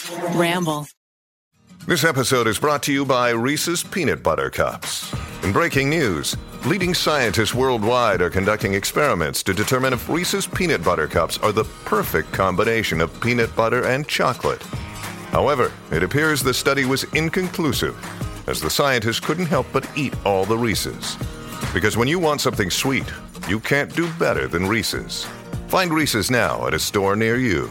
Ramble. This episode is brought to you by Reese's Peanut Butter Cups. In breaking news, leading scientists worldwide are conducting experiments to determine if Reese's Peanut Butter Cups are the perfect combination of peanut butter and chocolate. However, it appears the study was inconclusive, as the scientists couldn't help but eat all the Reese's. Because when you want something sweet, you can't do better than Reese's. Find Reese's now at a store near you.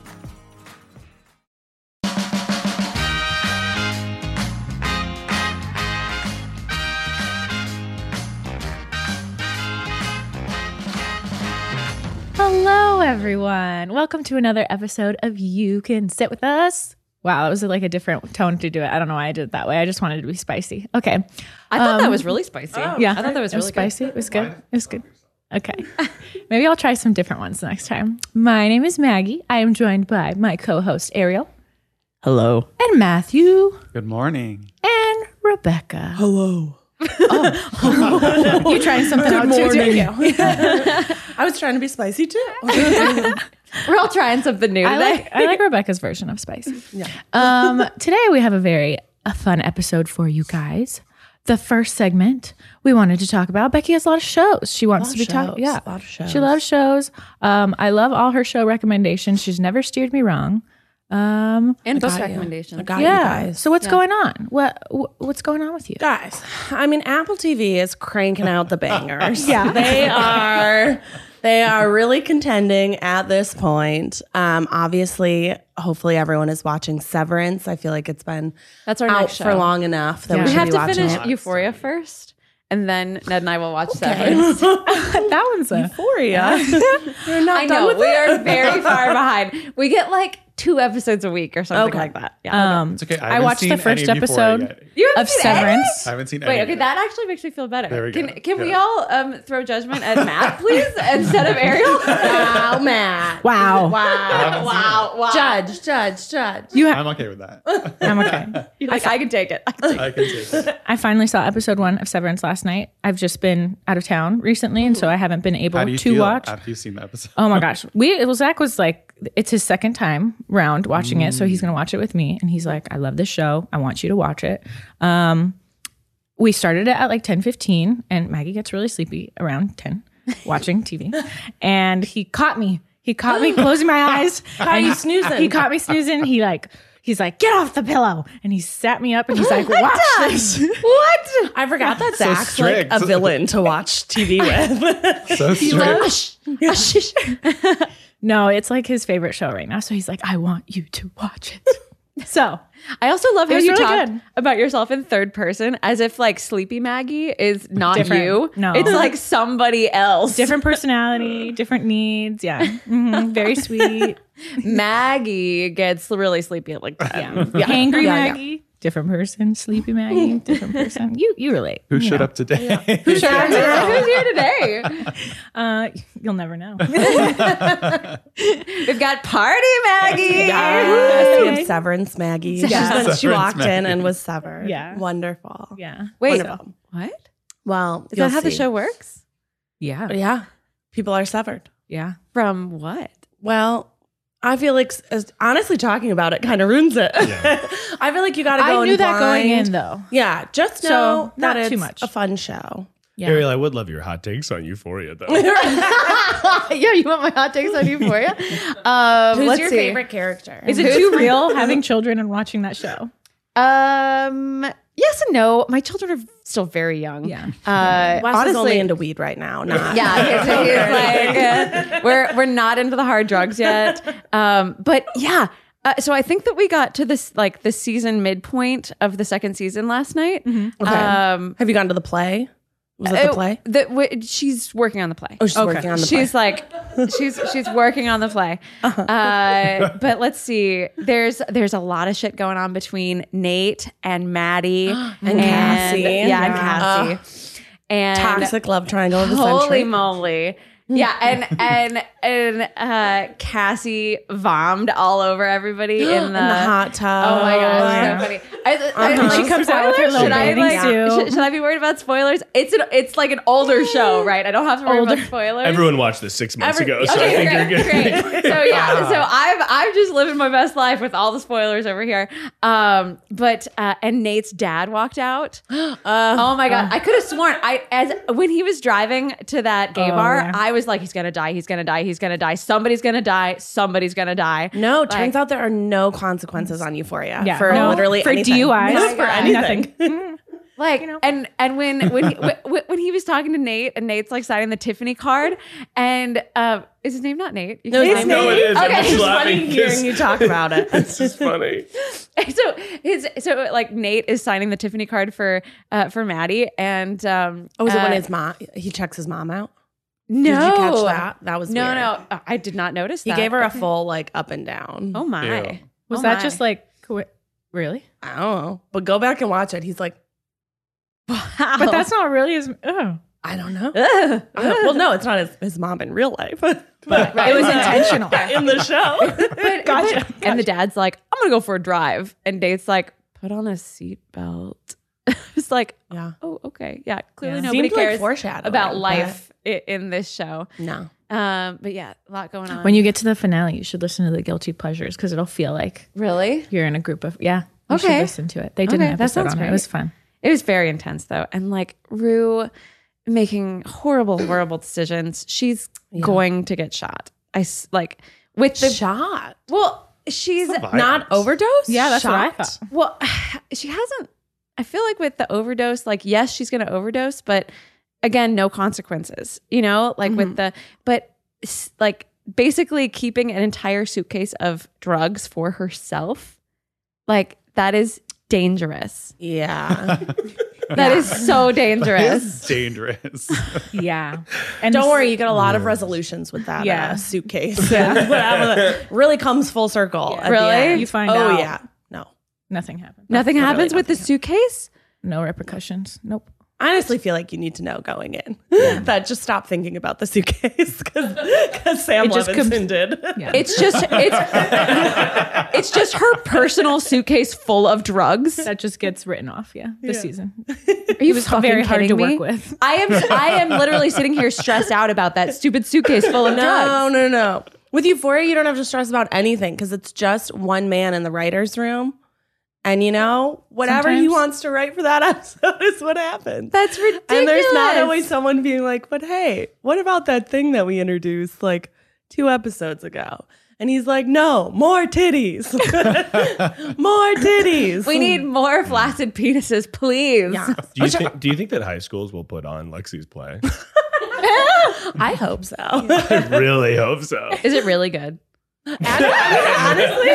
Hello, everyone. Welcome to another episode of You Can Sit With Us. Wow, that was like a different tone to do it. I don't know why I did it that way. I just wanted it to be spicy. Okay. I thought that was really spicy. Yeah. I thought that was really spicy. It was good. It was good. Okay. Maybe I'll try some different ones next time. My name is Maggie. I am joined by my co-host Ariel. Hello. And Matthew. Good morning. And Rebecca. Hello. You trying something out too, didn't you? I was trying to be spicy too. We're all trying something new today. I like Rebecca's version of spicy. Yeah. Today we have a fun episode for you guys. The first segment we wanted to talk about. Becky has a lot of shows. She wants to be talking. Yeah, a lot of shows. She loves shows. I love all her show recommendations. She's never steered me wrong. And book recommendations. I got you guys. So what's going on? What's going on with you Guys, I mean, Apple TV is cranking out the bangers. Yeah. They are really contending at this point. Obviously, hopefully everyone is watching Severance. I feel like it's been That's our out next show. for long enough that we We should have be to watching finish it. Euphoria first, and then Ned and I will watch Severance. that one's a Euphoria. You're not I done know, with we it? are very far behind. We get like 2 episodes a week or something Okay. like that. Yeah. It's okay. I watched the first episode You haven't of seen Severance. I haven't seen Wait, any okay, yet. that actually makes me feel better. There we go. Can we all throw judgment at Matt, please, instead of Ariel? Wow, Matt. Wow. Wow. Judge. You I'm okay with that. I'm okay. I can take it. I can take it. I finally saw episode 1 of Severance last night. I've just been out of town recently, and so I haven't been able How do you to feel watch. after you've seen the episode? Oh my gosh. Zach was like, it's his second time round watching it, so he's going to watch it with me. And he's like, I love this show. I want you to watch it. We started it at like 10:15, and Maggie gets really sleepy around 10 watching TV. And he caught me. He caught me closing my eyes. Are you snoozing? He caught me snoozing. He's like, get off the pillow. And he sat me up and he's like, watch this. What? I forgot that Zach's strict. like a villain to watch TV with. So strict. No, it's like his favorite show right now. So he's like, I want you to watch it. So I also love It how was you really talk good. about yourself in third person as if like Sleepy Maggie is not Different. you. No. It's like somebody else. different personality, different needs. Yeah. Very sweet. Maggie gets really sleepy at like 10. Yeah. Angry Yeah, yeah. Maggie, different person. Sleepy Maggie, different person. You relate. Who showed up today? Who's here today? You'll never know. We've got Party Maggie. We have Severance Maggie. She Severance walked in Maggie. and was severed. Yeah. Wonderful. Yeah. Wait, Wonderful. what? Well, Is that how the show works? Yeah. Yeah. People are severed. Yeah. From what? Well, I feel like honestly talking about it kind of ruins it. I feel like you got to go I in knew that going blind. in though. Yeah. Just So, know not that too it's much. a fun show. Yeah. Ariel, I would love your hot takes on Euphoria, though. Yeah, you want my hot takes on Euphoria? Who's Let's your see. favorite character? Is it too real having children and watching that show? Yes and no. My children are still very young. Yeah. Wes honestly, is only into weed right now. Not. yeah, he's like, we're not into the hard drugs yet. But yeah. So I think that we got to this like the season midpoint of the second season last night. Okay. Have you gone to the play? Was it the play? She's working on the play. Oh, she's working on the play. She's like, she's working on the play. But let's see. There's a lot of shit going on between Nate and Maddie and Cassie. Yeah, and Cassie. And Toxic love triangle of the holy century. moly. Yeah, and Cassie vommed all over everybody in the hot tub. Oh my gosh, so funny. She comes out with her little should I bathing suit. should I be worried about spoilers? It's like an older show, right? I don't have to worry about spoilers. Everyone watched this 6 months ago, so I Okay, think great, you're good. great. So yeah, so I'm just living my best life with all the spoilers over here. But Nate's dad walked out. Oh my god, I could have sworn when he was driving to that gay bar, yeah. I was like, he's gonna die, he's gonna die, he's gonna die. Somebody's gonna die. Somebody's gonna die. No, turns out there are no consequences on Euphoria Yeah. for No, literally for anything. DUIs. No, for anything. Nothing. Like, and when he was talking to Nate, and Nate's like signing the Tiffany card, and is his name not Nate? No, You his can- name- No, it is. I'm Okay. just It's laughing Funny hearing you talk about it. It's just funny. So like Nate is signing the Tiffany card for Maddie, and Oh, is it when his mom? He checks his mom out. no, Did you catch that? That was no, weird. no, I did not notice. He that. gave her a Okay. full like up and down. Oh my! Ew. Was Oh that my. just like really? I don't know, but go back and watch it. He's like, But that's not really as. Oh. I don't know. Ugh. Well, no, it's not his mom in real life, but It was intentional. in the show. Gotcha. And the dad's like, I'm gonna go for a drive, and Nate's like, put on a seatbelt. It's like, Yeah. oh, okay, yeah. Clearly Yeah. nobody Seems like cares foreshadowing, about but- life in this show. No. But yeah, a lot going on. When you get to the finale, you should listen to the Guilty Pleasures because it'll feel like really, you're in a group of You should Okay. listen to it. They did Okay, an that episode sounds on it. great. It was fun. it was very intense though, and like Rue making horrible decisions. She's going to get shot. Like with the Shot. well, she's Not overdose? Yeah, that's what I Shot? thought. well, she hasn't. I feel like with the overdose, like yes, she's going to overdose, but again, no consequences. You know, like with like basically keeping an entire suitcase of drugs for herself, like that is dangerous. Yeah. That is so dangerous. It's dangerous. Yeah. And Don't worry, you get a lot of resolutions with that Yeah. suitcase. And whatever, really comes full circle. at the Really? end. You find oh, out. yeah. No. Nothing happened. Nothing Literally happens with the nothing suitcase. No repercussions. Nope. I honestly feel like you need to know going in that just stop thinking about the suitcase because Sam It just Levinson did. Yeah. It's just her personal suitcase full of drugs. That just gets written off. Yeah. This season. Are you was very hard to kidding me? work with. I am literally sitting here stressed out about that stupid suitcase full of drugs. No. With Euphoria, you don't have to stress about anything because it's just one man in the writer's room. And whatever he Sometimes- wants to write for that episode is what happens. That's ridiculous. And there's not always someone being like, but hey, what about that thing that we introduced like 2 episodes ago? And he's like, no, more titties. More titties. We need more flaccid penises, please. Yeah. Do you think that high schools will put on Lexi's play? I hope so. I really hope so. Is it really good? Honestly,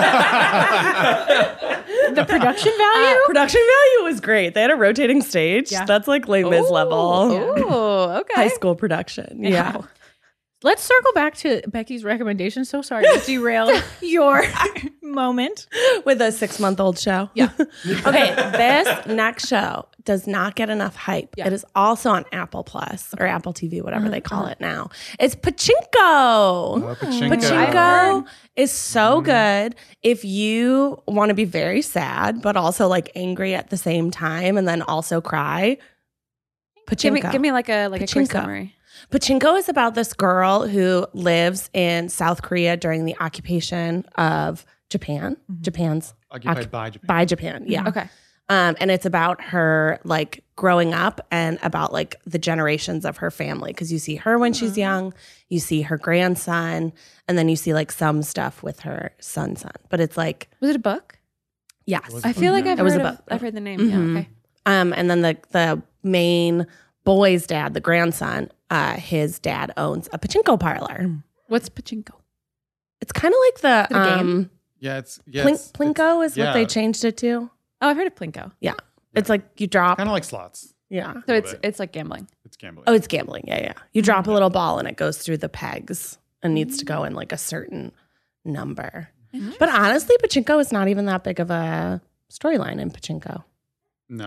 The production value? production value was great. They had a rotating stage. Yeah. That's like Les Mis level. Oh, okay. High school production. Yeah. Let's circle back to Becky's recommendation. So sorry to derail your moment. With a 6-month-old show. Yeah. Okay. This next show does not get enough hype. It is also on Apple Plus or Apple TV, whatever they call it now. It's Pachinko. Pachinko is so good if you want to be very sad, but also like angry at the same time and then also cry. Pachinko. Give me like a quick Pachinko. summary. Pachinko is about this girl who lives in South Korea during the occupation of Japan. Japan's Occupied by Japan. by Japan. Yeah. Okay. And it's about her like growing up and about like the generations of her family. Because you see her when she's young, you see her grandson, and then you see like some stuff with her son. But it's like, Was it a book? yes. I feel like I've It was heard a of, book. I've heard the name. Yeah, okay. And then the main boy's dad, the grandson, his dad owns a pachinko parlor. What's pachinko? It's kind of like the it a game? Yeah, Plinko is what yeah. they changed it to. Oh, I've heard of Plinko. Yeah. It's like you drop. kind of like slots. Yeah. So bit. it's like gambling. It's gambling. Oh, it's gambling. Yeah. You drop a little ball and it goes through the pegs and needs to go in like a certain number. But honestly, pachinko is not even that big of a storyline in pachinko. No.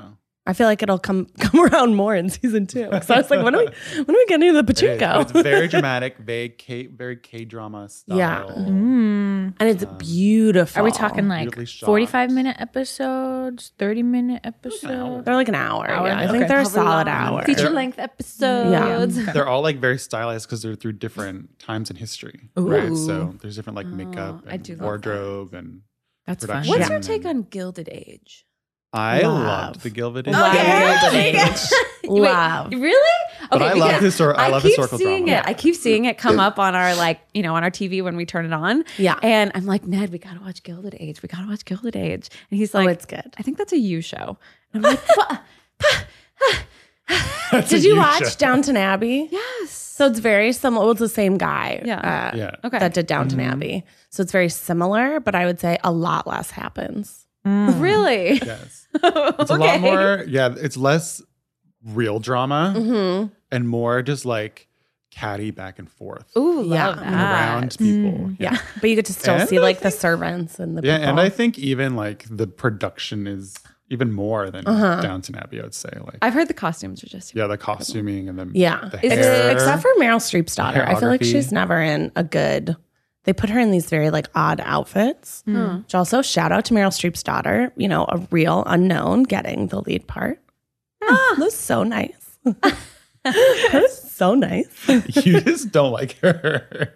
I feel like it'll come around more in season 2. So I was like, when are we getting to the pachinko? It's very dramatic, very K-drama style. Yeah. And it's beautiful. Are we talking like Beautifully shot. 45-minute episodes, 30-minute episodes? They're like an hour. Hour? Yeah, I think Okay. they're a Probably solid long. hour. Feature length episodes. They're all like very stylized because they're through different times in history. Right. So there's different like makeup I and do love wardrobe and That's fun. production. What's your and- take on Gilded Age? I Love. loved the Gilded Age. Love yeah? Gilded Age. Love. Wait, really? But I love because I love keep historical seeing drama. it. I keep seeing it come up on our on our TV when we turn it on. Yeah. And I'm like, Ned, we gotta watch Gilded Age. We gotta watch Gilded Age. And he's like, Oh, it's good. I think that's a you show. And I'm like, Did you watch Downton Abbey? yes. So it's very similar. Well, it's the same guy Yeah. Okay. that did Downton Abbey. So it's very similar, but I would say a lot less happens. Really? Yes. It's a lot more, it's less real drama and more just like catty back and forth Ooh, Yeah. love And that. around people. Yeah. But you get to still And see I like the servants and the Yeah, people. and I think even like the production is even more than Downton Abbey, I would say. Like I've heard the costumes are just the costuming and the Yeah. the Is it- hair. Except for Meryl Streep's daughter. I feel like Choreography. she's never in a good. They put her in these very like odd outfits. Which also shout out to Meryl Streep's daughter, a real unknown getting the lead part. That was so nice. That was so nice. You just don't like her.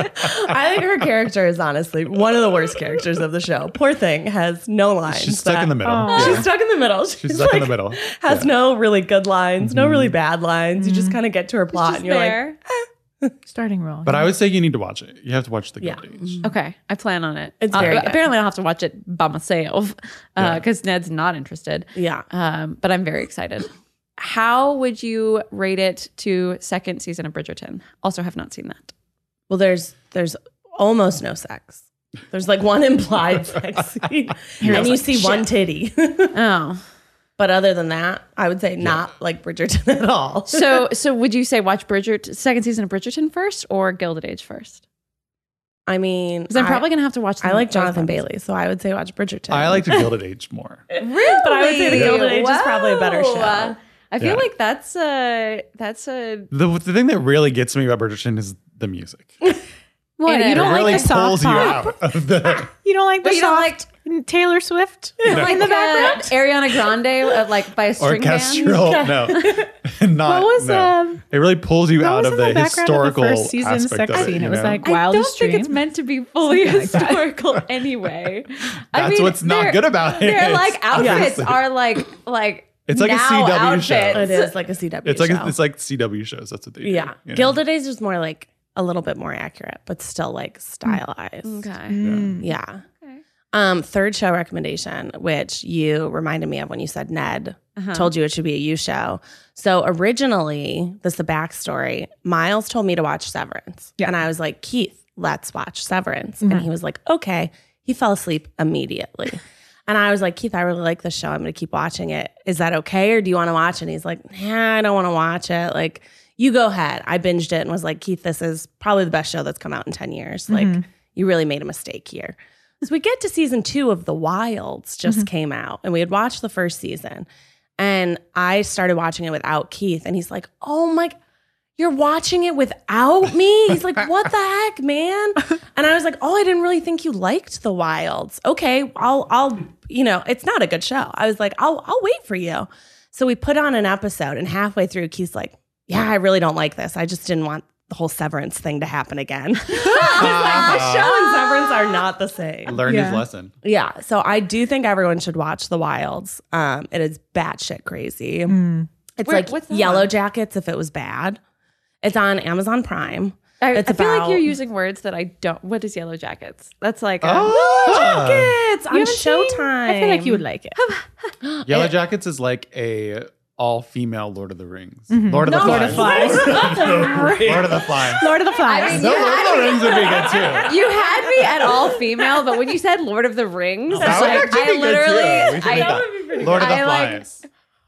I think her character is honestly one of the worst characters of the show. Poor thing has no lines. She's stuck in the middle. She's stuck in the middle. She's stuck in the middle. Has no really good lines, no really bad lines. You just kind of get to her plot just and you're like, there. Starting role. But I would say you need to watch it. You have to watch the Gilded Age. Okay, I plan on it. It's very good. Apparently, I'll have to watch it by myself because Ned's not interested. yeah. But I'm very excited. How would you rate it to second season of Bridgerton? Also, have not seen that. Well, there's almost no sex. There's like one implied sex scene, and you see one titty. Oh, But other than that, I would say not like Bridgerton at all. so would you say watch second season of Bridgerton first or Gilded Age first? I mean, Because I'm probably gonna have to watch. I like both Jonathan ones. Bailey, so I would say watch Bridgerton. I like the Gilded Age more. Really? But I would say the Gilded Age is probably a better show. I feel Yeah. like that's a The thing that really gets me about Bridgerton is the music. What? It You don't It really like the soft pulls you pop? out of the. You don't like the But you don't soft Taylor Swift like in the background? Ariana Grande like by a string Orchestral, band. no, not. What was, no. It really pulls you What out was of in the the background of the historical first season aspect sex of it. scene? You It was know? like I Wildest don't think it's Dream. meant to be fully Something like that. historical anyway. That's what's not their- good about it. Their like outfits honestly. are like It's like a now CW show. outfits. It is like a CW It's like show. it's like CW shows. That's what they do. yeah. you know? Gilded Age is more like a little bit more accurate, but still like stylized. Okay. Yeah. Okay. Third show recommendation, which you reminded me of when you said Ned told you it should be a you show. So originally, this is the backstory. Miles told me to watch Severance. And I was like, Keith, let's watch Severance. And he was like, okay. He fell asleep immediately. And I was like, Keith, I really like this show. I'm going to keep watching it. Is that okay? Or do you want to watch it? And he's like, nah, I don't want to watch it. Like, you go ahead. I binged it and was like, Keith, this is probably the best show that's come out in 10 years. Like, you really made a mistake here. So we get to season 2 of The Wilds just came out, and we had watched the first season. And I started watching it without Keith, and he's like, oh my, you're watching it without me? He's like, what the heck, man? And I was like, oh, I didn't really think you liked The Wilds. Okay, I'll it's not a good show. I was like, I'll wait for you. So we put on an episode, and halfway through, Keith's like, yeah, I really don't like this. I just didn't want the whole Severance thing to happen again. I was like, the show and Severance are not the same. Learned his lesson. Yeah. So I do think everyone should watch The Wilds. It is batshit crazy. It's Where- like what's that Yellow on? Jackets if it was bad. It's on Amazon Prime. I It's feel like about- you're using words that I don't. What is Yellow Jackets? That's like Jackets on You haven't seen? Showtime. I feel like you would like it. Yellow Jackets is like a all-female Lord of the Rings. Lord of the Lord of Flies. Flies. Lord of the Flies. Lord of the Flies. No, Lord of the Rings would be good too. You had me at all female, but when you said Lord of the Rings, That would like, actually I be good, too. We literally, should make that. Lord of the I, like, Flies.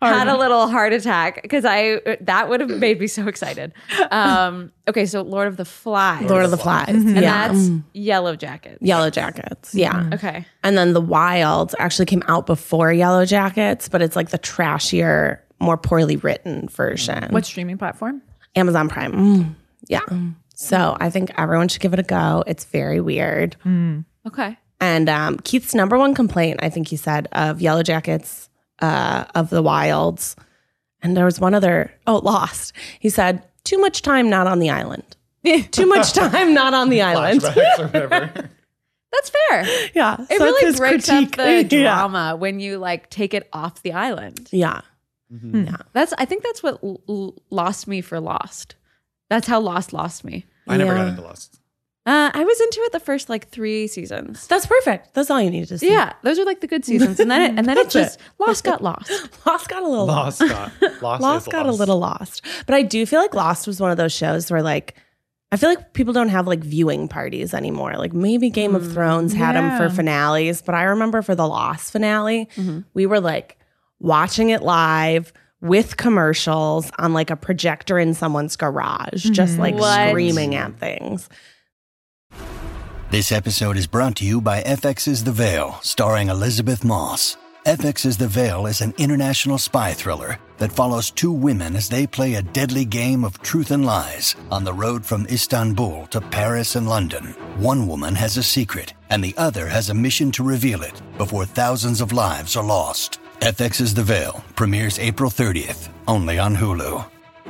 had a little heart attack because that would have made me so excited. Okay, so Lord of the Flies. Lord of the Flies. And Yeah. that's Yellow Jackets. Yellow Jackets. Yeah. Okay. And then The Wilds actually came out before Yellow Jackets, but it's like the trashier, more poorly written version. What streaming platform? Amazon Prime. Yeah. So I think everyone should give it a go. It's very weird. Okay. And Keith's number one complaint, I think he said, of Yellow Jackets, of The Wilds, and there was one other, Lost. He said, too much time not on the island. Too much time not on the island. Flashbacks or whatever. That's fair. Yeah. It so really it's his breaks up critique. the Yeah. drama when you like take it off the island. Yeah. I think that's what lost me for Lost. That's how Lost lost me. I never got Yeah. into Lost. I was into it the first like 3 seasons. That's perfect. That's all you need to see. Yeah, those are like the good seasons, and then it just Lost got lost. Lost got a little Lost got Lost got a little lost. But I do feel like Lost was one of those shows where like I feel like people don't have like viewing parties anymore. Like maybe Game of Thrones had them for finales, but I remember for the Lost finale, we were like watching it live with commercials on like a projector in someone's garage, just like What? screaming at things. This episode is brought to you by FX's The Veil, starring Elizabeth Moss. FX's The Veil is an international spy thriller that follows 2 women as they play a deadly game of truth and lies on the road from Istanbul to Paris and London. One woman has a secret, and the other has a mission to reveal it before thousands of lives are lost. FX's The Veil premieres April 30th, only on Hulu.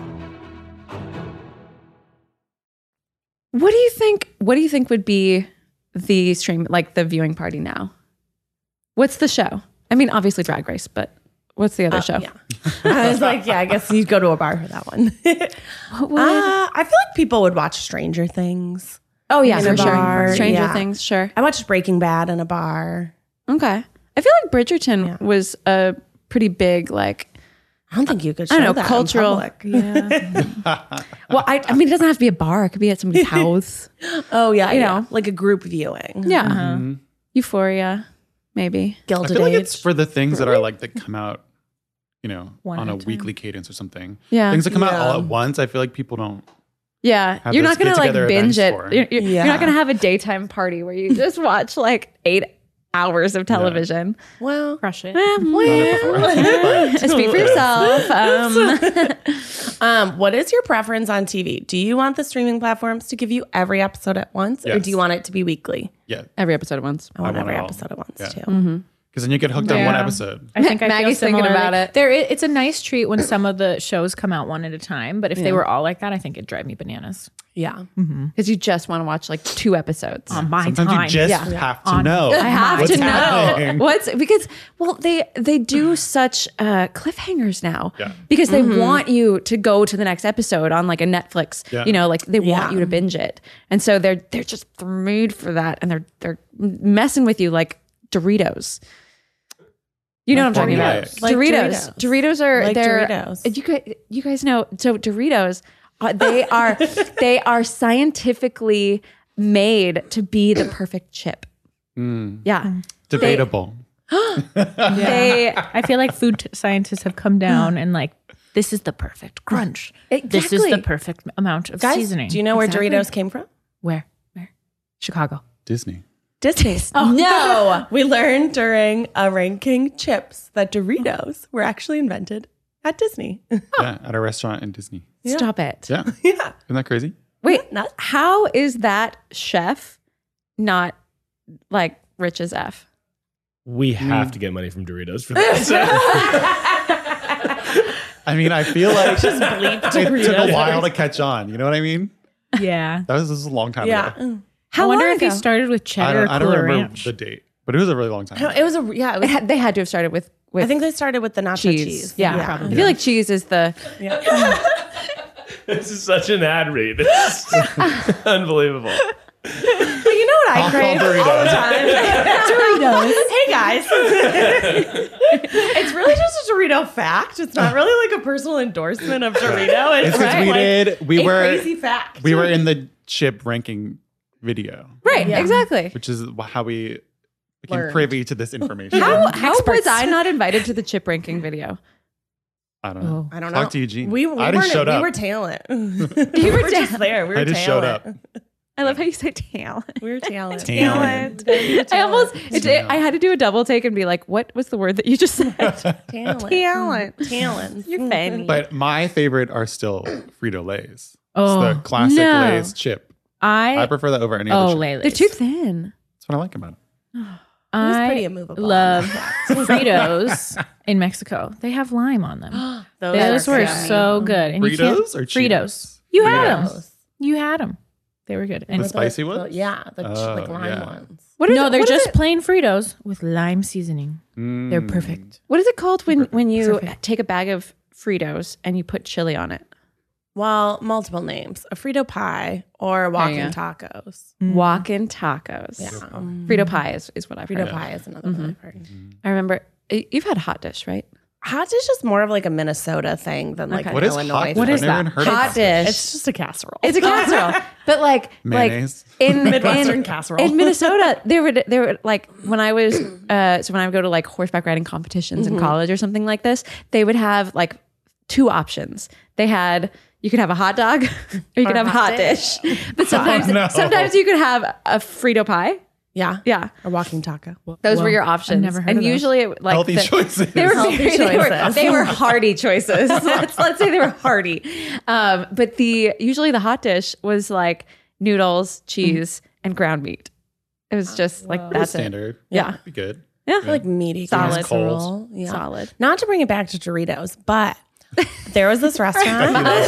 What do you think would be the stream, like the viewing party now? What's the show? I mean, obviously Drag Race, but what's the other show? Yeah. I was like, yeah, I guess you'd go to a bar for that one. I feel like people would watch Stranger Things. Oh yeah, In for a bar, sure. Stranger yeah. Things, sure. I watched Breaking Bad in a bar. Okay. I feel like Bridgerton was a pretty big, like, I don't think you could show I don't know, that cultural. in public. Well, I mean, it doesn't have to be a bar. It could be at somebody's house. Oh yeah, You you know. know, like a group viewing. Yeah. Euphoria, maybe. I Gilded feel like Age. it's for the things that are like that come out, you know, One on at a a time. weekly cadence or something. Yeah. Things that come out Yeah. all at once. I feel like people don't. Yeah. Have You're those not going to like get-together binge it. events for. You're Yeah. not going to have a daytime party where you just watch like 8 hours of television. Well, Crush it. Speak for yourself. what is your preference on TV? Do you want the streaming platforms to give you every episode at once, or Yes. do you want it to be weekly? Yeah, Every episode at once. I want want every it all. episode at once Yeah. too. because then you get hooked on one Yeah. episode. I think I Maggie's feel thinking similarly. about it. It's a nice treat when some of the shows come out one at a time, but if they were all like that, I think it'd drive me bananas. Yeah, Because you just want to watch like 2 episodes. On my Sometimes time. you just have to know. I have what's to know happening. what's because they do such cliffhangers now Yeah. because they want you to go to the next episode on like a Netflix. Yeah. You know, like they want Yeah. you to binge it, and so they're just made for that, and they're messing with you like Doritos. You know what I'm talking about? Formulaic. Like Doritos. Doritos are Like they're Doritos. you guys know. So Doritos, they are scientifically made to be the perfect chip. Yeah. Debatable. They I feel like food scientists have come down and like, this is the perfect crunch. This is Exactly. the perfect amount of guys, seasoning. do you know where Exactly. Doritos came from? Where? Chicago. Disney. Disney. No, we learned during a ranking chips that Doritos were actually invented at Disney. Yeah, at a restaurant in Disney. Stop it. Yeah, Yeah, isn't that crazy? Wait, nuts. how is that chef not like rich as F? We have to get money from Doritos for this. I mean, I feel like it took a while to catch on. You know what I mean? Yeah. This was a long time ago. yeah. I wonder long if he ago? started with I cheddar or don't Cooler remember Ranch. the date, but it was a really long time. No, it was a yeah. It was, They had to have started with I think they started with the nacho cheese. Yeah. probably. I feel like cheese is the This is such an ad read. This is unbelievable. But you know what I crave all the time? Doritos. Hey guys. It's really just a Dorito fact. It's not really like a personal endorsement of Dorito. It's because we did. We a were crazy fact. we were in the chip ranking video, right, exactly. which is how we became Learned. privy to this information. How was I not invited to the chip ranking video? I don't know. I don't know. Talk to Eugene. We I just showed up. We were talent. You were just there. We were I just showed up. I love how you say talent. We were talent. Talent. I almost, I had to do a double take and be like, what was the word that you just said? Talent. Talent. You're funny. But my favorite are still Frito-Lays. Oh, It's the classic no. Lay's chip. I prefer that over any other chip. Lay's. They're too thin. That's what I like about it. I pretty immovable. love Fritos in Mexico. They have lime on them. Those were so good. And you can't- Fritos or Cheetos? Fritos. You had them. Fritos. You had them. They were good. And The spicy ones? Yeah, the Oh, like lime yeah. ones. no, they're just plain Fritos with lime seasoning. They're perfect. What is it called when you Perfect. take a bag of Fritos and you put chili on it? Well, multiple names: a Frito pie or walking go. tacos. Walk-in tacos. Yeah, Frito pie is what I've Frito heard. pie is another one I've heard. I remember you've had hot dish, right? Hot dish is more of like a Minnesota thing than like Okay. What is Illinois. hot dish? What is I've never that? even heard Hot of dish. It's just a casserole. It's a casserole, but like Mayonnaise. in Midwestern in, casserole. in Minnesota, there were like when I was so when I would go to like horseback riding competitions in college or something like this, they would have like two options. They had you could have a hot dog or you could have a hot dish, but sometimes no. sometimes you could have a Frito pie. Yeah, Yeah, a walking taco. those were your options. never heard and of those. usually it, like Healthy choices. They were Healthy they were, choices. they were hearty choices. let's say they were hearty. But usually the hot dish was like noodles, cheese, and ground meat. It was just like Pretty that's standard. Yeah. That'd be good. Yeah. Like meaty Solid. casserole. it. Yeah. Solid. Not to bring it back to Doritos, but there was this restaurant.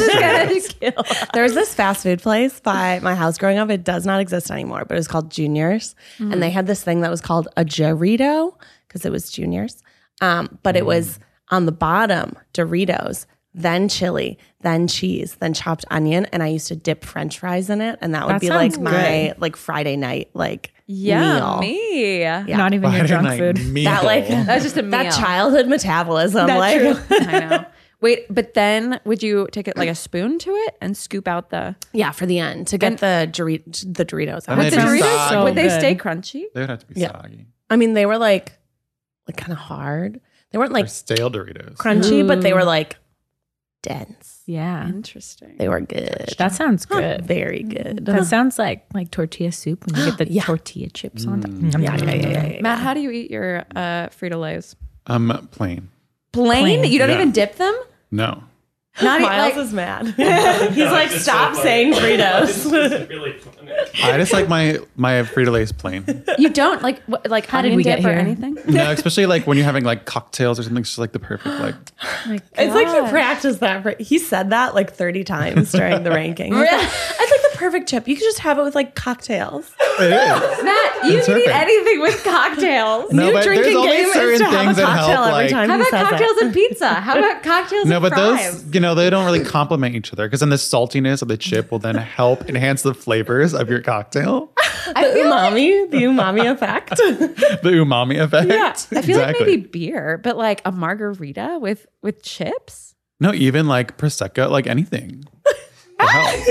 There was this fast food place by my house growing up. It does not exist anymore, but it was called Junior's. And they had this thing that was called a Dorito because it was Junior's. But it was on the bottom, Doritos, then chili, then cheese, then chopped onion. And I used to dip French fries in it. And that would That be like sounds my like Friday night like meal. Yummy. Not even your Friday junk night food. meal. That like That's just a meal. that childhood metabolism. That's like I know. Wait, but then would you take it like a spoon to it and scoop out the yeah, for the end to get the Doritos out. And with they the do Doritos? soggy. Would they good. stay crunchy? They would have to be Yeah. soggy. I mean, they were like kind of hard. They weren't Or like stale Doritos. crunchy, but they were like dense. Yeah. Interesting. They were good. That sounds good. Very good. That sounds like tortilla soup when you get the tortilla chips on top. Yeah. Matt, how do you eat your Frito-Lays? Plain. Plain? You don't Yeah. even dip them? No. Not even Miles like is mad. He's like, stop saying Fritos. Really funny. I just like my Frito-Lay's plain. you don't like How did onion we dip get or here? anything? No, especially like when you're having like cocktails or something. It's just like the perfect like. It's like you practice that. He said that like 30 times during the ranking. He's like, it's like the perfect chip. You could just have it with like cocktails. It is. Matt, you It's can eat perfect. anything with cocktails. No, New but there's drinking only game is certain to have a things that cocktail help. every Like, time How he about says cocktails it. and pizza? How about cocktails no, and but fries? those, they don't really complement each other because then the saltiness of the chip will then help enhance the flavors of your cocktail. The umami effect. The umami effect. I feel like maybe beer, but like a margarita with chips. No, even like Prosecco, like anything. It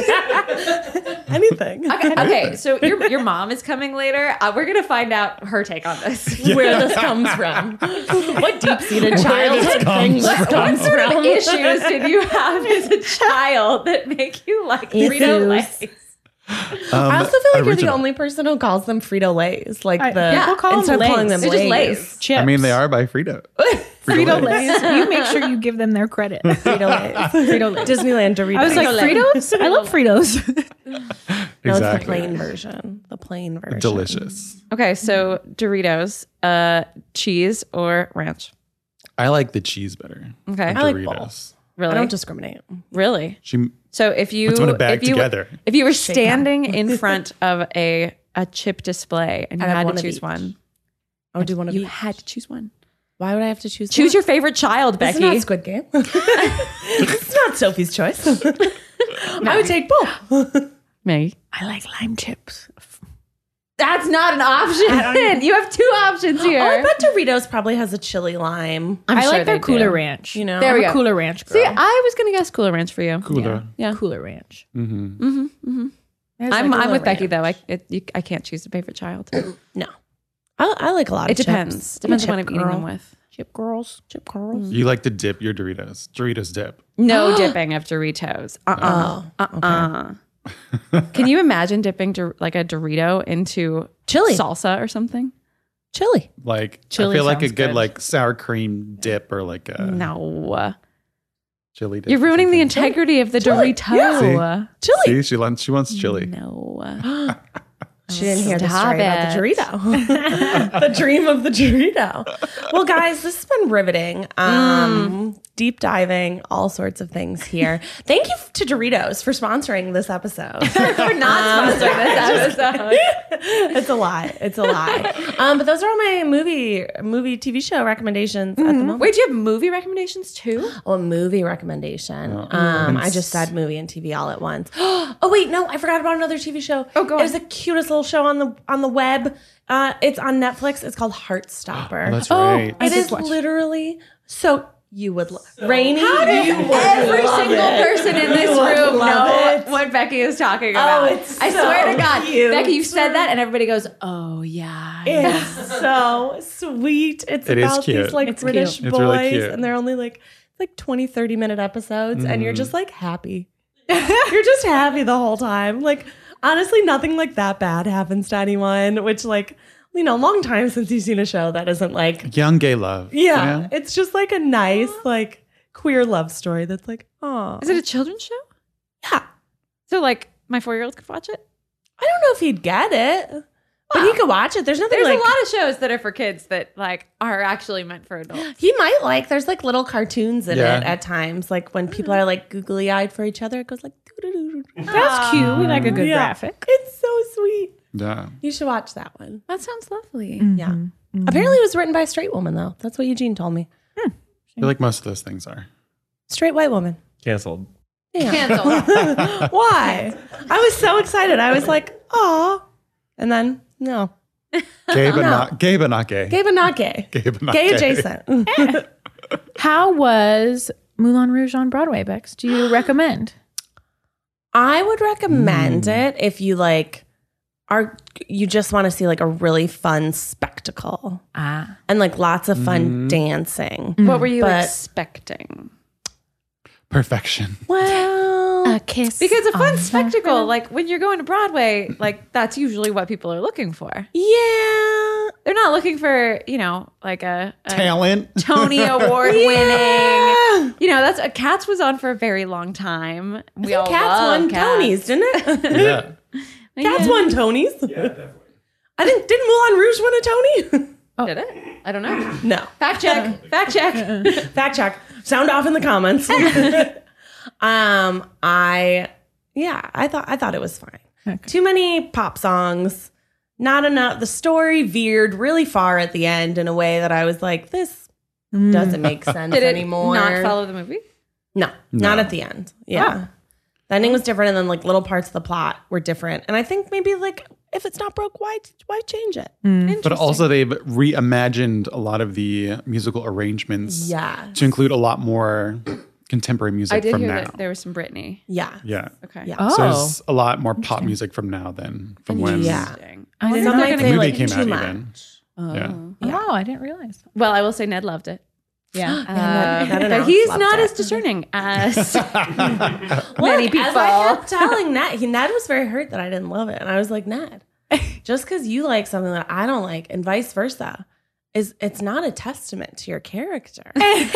helps. Anything. Okay, so your mom is coming later. We're gonna find out her take on this. Where this comes from. What deep-seated childhood comes thing this from. comes What sort of from. issues did you have as a child that make you like Frito-Lays? I also feel like you're the original. only person who calls them Frito-Lays. Like people call them instead of calling Lays. them They're just Lays. Lays. Chips. I mean, they are by Frito. Frito-Lays. You make sure you give them their credit. Frito-Lays. Frito-Lays. Disneyland Doritos. I was like, Fritos? I love Fritos. No, it's the Exactly. plain version. The plain version. Delicious. Okay, so Doritos, cheese or ranch? I like the cheese better. Okay, than I like Doritos. both. really, I don't discriminate. really. She So if you puts them in a bag if you, together. if you were standing in front of a chip display and you I'd have had one to of choose each. one, I would do one of you each. had to choose one. Why would I have to choose? Choose your favorite child, This Becky. is not Squid Game. It's not Sophie's choice. I would take both. Maggie. I like lime chips. That's not an option. You have two options here. Oh, I bet Doritos probably has a chili lime. I'm I sure like their they Cooler do. Ranch. You know? There we I'm a go. Cooler Ranch girl. See, I was gonna guess Cooler Ranch for you. Cooler. Yeah. Cooler Ranch. Mm-hmm. I'm with Becky though. I can't choose a favorite child. No. I like a lot It of depends. chips. Depends I'm on a what I'm chip eating girl. them with. Chip girls. Chip curls. You like to dip your Doritos. Doritos dip. No dipping of Doritos. Can you imagine dipping like a Dorito into Chili. salsa or something? Chili. Like Chili I feel like a sounds good good. like sour cream dip or like a No. chili dip. You're or ruining the something. integrity of the Dorito. Yeah. Chili. See, she wants chili. No. She didn't hear the Stop story about the it. Dorito. The dream of the Dorito. Well, guys, this has been riveting. Deep diving, all sorts of things here. Thank you to Doritos for sponsoring this episode. We're not sponsoring this episode. It's a lie. It's a lie. But those are all my movie TV show recommendations at the moment. Wait, do you have movie recommendations too? Oh, a movie recommendation. I just said movie and TV all at once. Oh wait, no, I forgot about another TV show. Oh, go on. It was the cutest little show on the web. It's on Netflix. It's called Heartstopper. Oh, that's right. It is literally so you would Rainy. Every single person in this room know what Becky is talking about. it's I swear to so God, cute. Becky, you said that, and everybody goes, "Oh yeah." It's so sweet. It's It is about cute. these like It's British cute. It's boys, really cute. and they're only like 20, 30-minute episodes, and you're just like happy. You're just happy the whole time. Like honestly, nothing like that bad happens to anyone. Which long time since you've seen a show that isn't like Young gay love. yeah, you know? it's just like a nice like queer love story that's like oh Is it a children's show? yeah. So like my 4-year-old could watch it? I don't know if he'd get it, but he could watch it. There's nothing There's like a lot of shows that are for kids that like are actually meant for adults. he might like. There's like little cartoons in Yeah. it at times. Like when people are like googly eyed for each other, it goes like. That's cute. We like a good Yeah. graphic. It's so sweet. Yeah. You should watch that one. That sounds lovely. Yeah. Apparently, it was written by a straight woman though. That's what Eugene told me. I feel like most of those things are. Straight white woman. Canceled. Yeah. Cancel. Why? I was so excited. I was like, oh, and then no, Gay but not gay. gay but not gay. Gay but not Gay gay. adjacent. How was Moulin Rouge on Broadway, Bex? Do you recommend? I would recommend it if you you just want to see like a really fun spectacle and like lots of fun dancing. What were you But- expecting? Perfection. Well, kiss. Because a fun spectacle, like when you're going to Broadway, like that's usually what people are looking for. yeah. They're not looking for, like a Talent. Tony Award winning. That's Cats was on for a very long time. We all Cats love won Cats. Tonys, didn't it? Yeah. Cats won Tonys. Yeah, definitely. I think didn't Moulin Rouge win a Tony? Did it? I don't know. No. Fact check. Fact check. Fact check. Sound off in the comments. I thought it was fine. Okay. Too many pop songs. Not enough. The story veered really far at the end in a way that I was like, this doesn't make sense Did it anymore. not follow the movie? No, not at the end. Yeah. The ending was different, and then like little parts of the plot were different. And I think maybe like if it's not broke, why change it? But also they've reimagined a lot of the musical arrangements Yeah. to include a lot more contemporary music I did from hear now. that there was some Britney. Yeah. Yeah. Okay. Yeah. Oh, So there's a lot more pop music from now than from when Yeah. Interesting. I didn't Some know. might the say movie like came too out much. even. Yeah. Oh, I didn't realize. Well, I will say Ned loved it. Yeah. Ned But announced he's loved not it. as discerning as Look, many people. As I kept telling Ned, Ned was very hurt that I didn't love it. And I was like, Ned, just because you like something that I don't like and vice versa, it's not a testament to your character.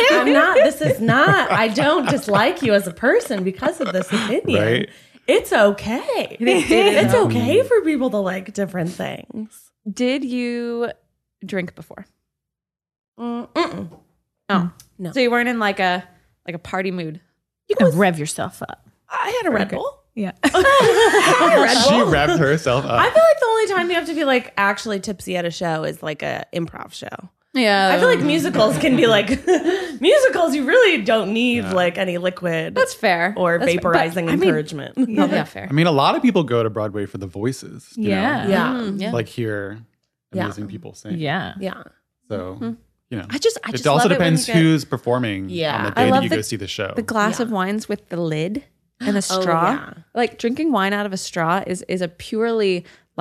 I don't dislike you as a person because of this opinion. Right. It's okay. It's okay for people to like different things. Did you drink before? Mm-mm. Oh, No. So you weren't in like a party mood. You can rev yourself up. I had a Red Bull. Yeah. She revved herself up. I feel like the only time you have to be like actually tipsy at a show is like a improv show. Yeah, I feel like musicals can be like musicals. You really don't need like any liquid that's fair. or That's fair. vaporizing But, I mean, encouragement. yeah, fair. I mean, a lot of people go to Broadway for the voices. you Yeah. know? Yeah, Yeah. Like hear Yeah. amazing people sing. Yeah. yeah. So, you know. I just it also love it when depends you get who's performing Yeah. on the I day love that you the- go see the show. the glass of wines with the lid and the straw. yeah. Like drinking wine out of a straw is a purely like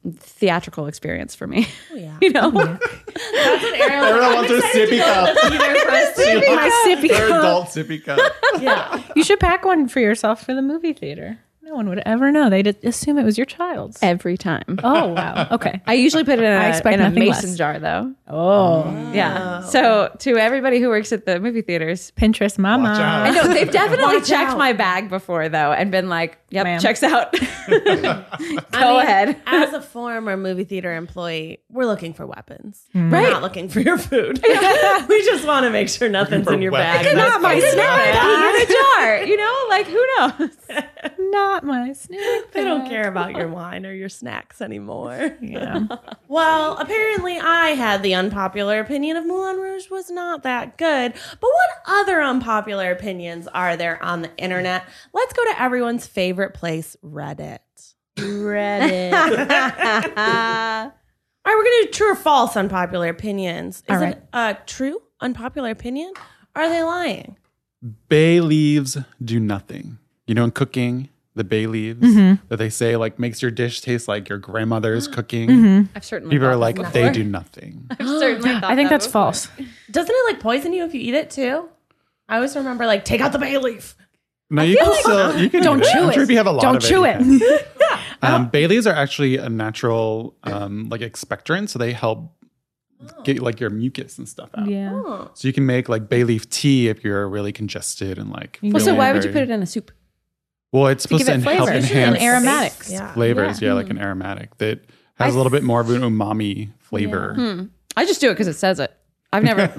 theatrical experience for me. Oh, yeah. You know, That's what Everyone wants their sippy cup. My sippy Their cup. adult sippy cup. Yeah. You should pack one for yourself for the movie theater. No one would ever know. They'd assume it was your child's. every time. Oh, wow. Okay. I usually put it I expect in a nothing mason less. jar, though. Oh. Yeah. So to everybody who works at the movie theaters, Pinterest mama. Watch out. I know they've definitely Watch checked out. my bag before, though, and been like, "Yep, Ma'am. checks out." Go ahead. As a former movie theater employee, we're looking for weapons. Mm. We're Right. not looking for your food. We just want to make sure nothing's for in your weapons. bag. Not my That's snack bad. in a jar. You know, like who knows? Not my snack. They don't care about your wine or your snacks anymore. Yeah. Well, apparently I had the unpopular opinion of Moulin Rouge was not that good. But what other unpopular opinions are there on the internet? Let's go to everyone's favorite place, Reddit. Reddit. All right, we're going to do true or false unpopular opinions. Is All it a true unpopular opinion? Or are they lying? Bay leaves do nothing. You know, in cooking, the bay leaves that they say like makes your dish taste like your grandmother's cooking. I've certainly People are thought like, that they before. do nothing. I've certainly thought I think that that's before. false. Doesn't it like poison you if you eat it too? I always remember like take out the bay leaf. No, you can still, you can Don't eat it. chew I'm it. sure if you have a lot Don't of it. chew you it. can. Bay leaves are actually a natural like expectorant, so they help get like your mucus and stuff out. Yeah. So you can make like bay leaf tea if you're really congested and like. Well, so feeling why would you very- put it in a soup? Well, it's supposed give to it help flavor. enhance And aromatics. Yeah. flavors. Yeah, like an aromatic that has a little bit more of an umami flavor. I just do it because it says it. I've never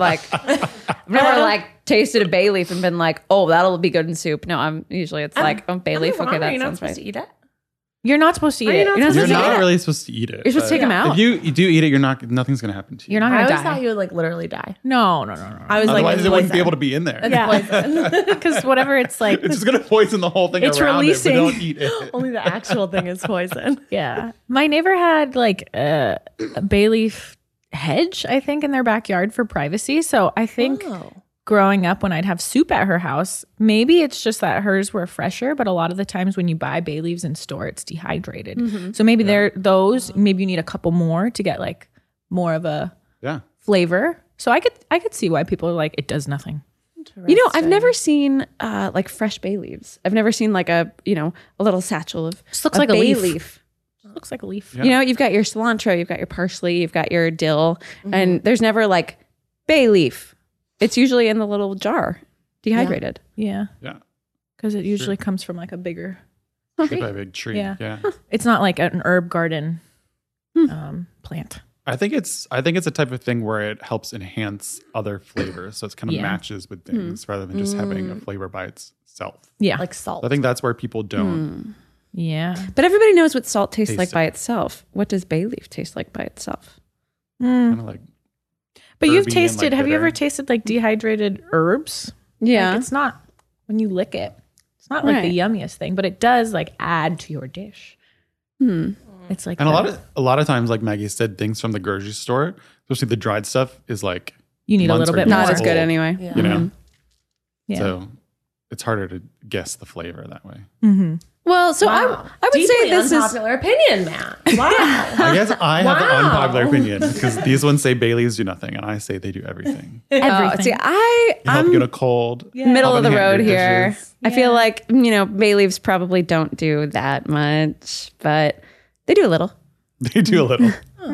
tasted a bay leaf and been like, oh, that'll be good in soup. No, I'm usually it's like, oh, bay leaf. Okay, that You're not sounds supposed right. to eat it. You're not supposed to eat Are you it. not You're not You're supposed to eat not it. really supposed to eat it. You're supposed to take them out. If you do eat it, nothing's going to happen to you. You're not I going to always thought die. you would like literally die. No. I was Otherwise, like, it wouldn't be able to be in there. Yeah. Because whatever it's like. It's just going to poison the whole thing It's around releasing. it, but don't eat it. Only the actual thing is poison. Yeah. My neighbor had like a bay leaf hedge, I think, in their backyard for privacy. So I think growing up when I'd have soup at her house, maybe it's just that hers were fresher, but a lot of the times when you buy bay leaves in store, it's dehydrated. So maybe maybe you need a couple more to get like more of a Yeah. flavor. So I could see why people are like, it does nothing. You know, I've never seen like fresh bay leaves. I've never seen like a little satchel of Just looks a like a bay leaf. Looks like a leaf. Yeah. You know, you've got your cilantro, you've got your parsley, you've got your dill, and there's never like bay leaf. It's usually in the little jar, dehydrated. Yeah. Yeah. Because it usually comes from like a bigger. Shaped by a big tree. Yeah. Yeah. It's not like an herb garden plant. I think it's a type of thing where it helps enhance other flavors. So it's kind of Yeah. matches with things rather than just having a flavor by itself. Yeah. Like salt. I think that's where people don't. Yeah. But everybody knows what salt tastes Taste like it. by itself. What does bay leaf taste like by itself? Kind of like But you've herby and, tasted, like, have you bitter. ever tasted like dehydrated herbs? Yeah. Like, it's not, when you lick it, it's not like the yummiest thing, but it does like add to your dish. It's like, and a lot of times, like Maggie said, things from the grocery store, especially the dried stuff, is like you need a months little or bit years more. Not as good old, anyway. You know, Yeah. so it's harder to guess the flavor that way. Well, so I would say Deeply this is unpopular opinion, Matt. Wow. I guess I have the Wow. unpopular opinion because these ones say bay leaves do nothing, and I say they do everything. Everything. see, They help I'm get a cold. middle help of the enhance road your here. dishes. I feel like, bay leaves probably don't do that much, but they do a little. They do a little.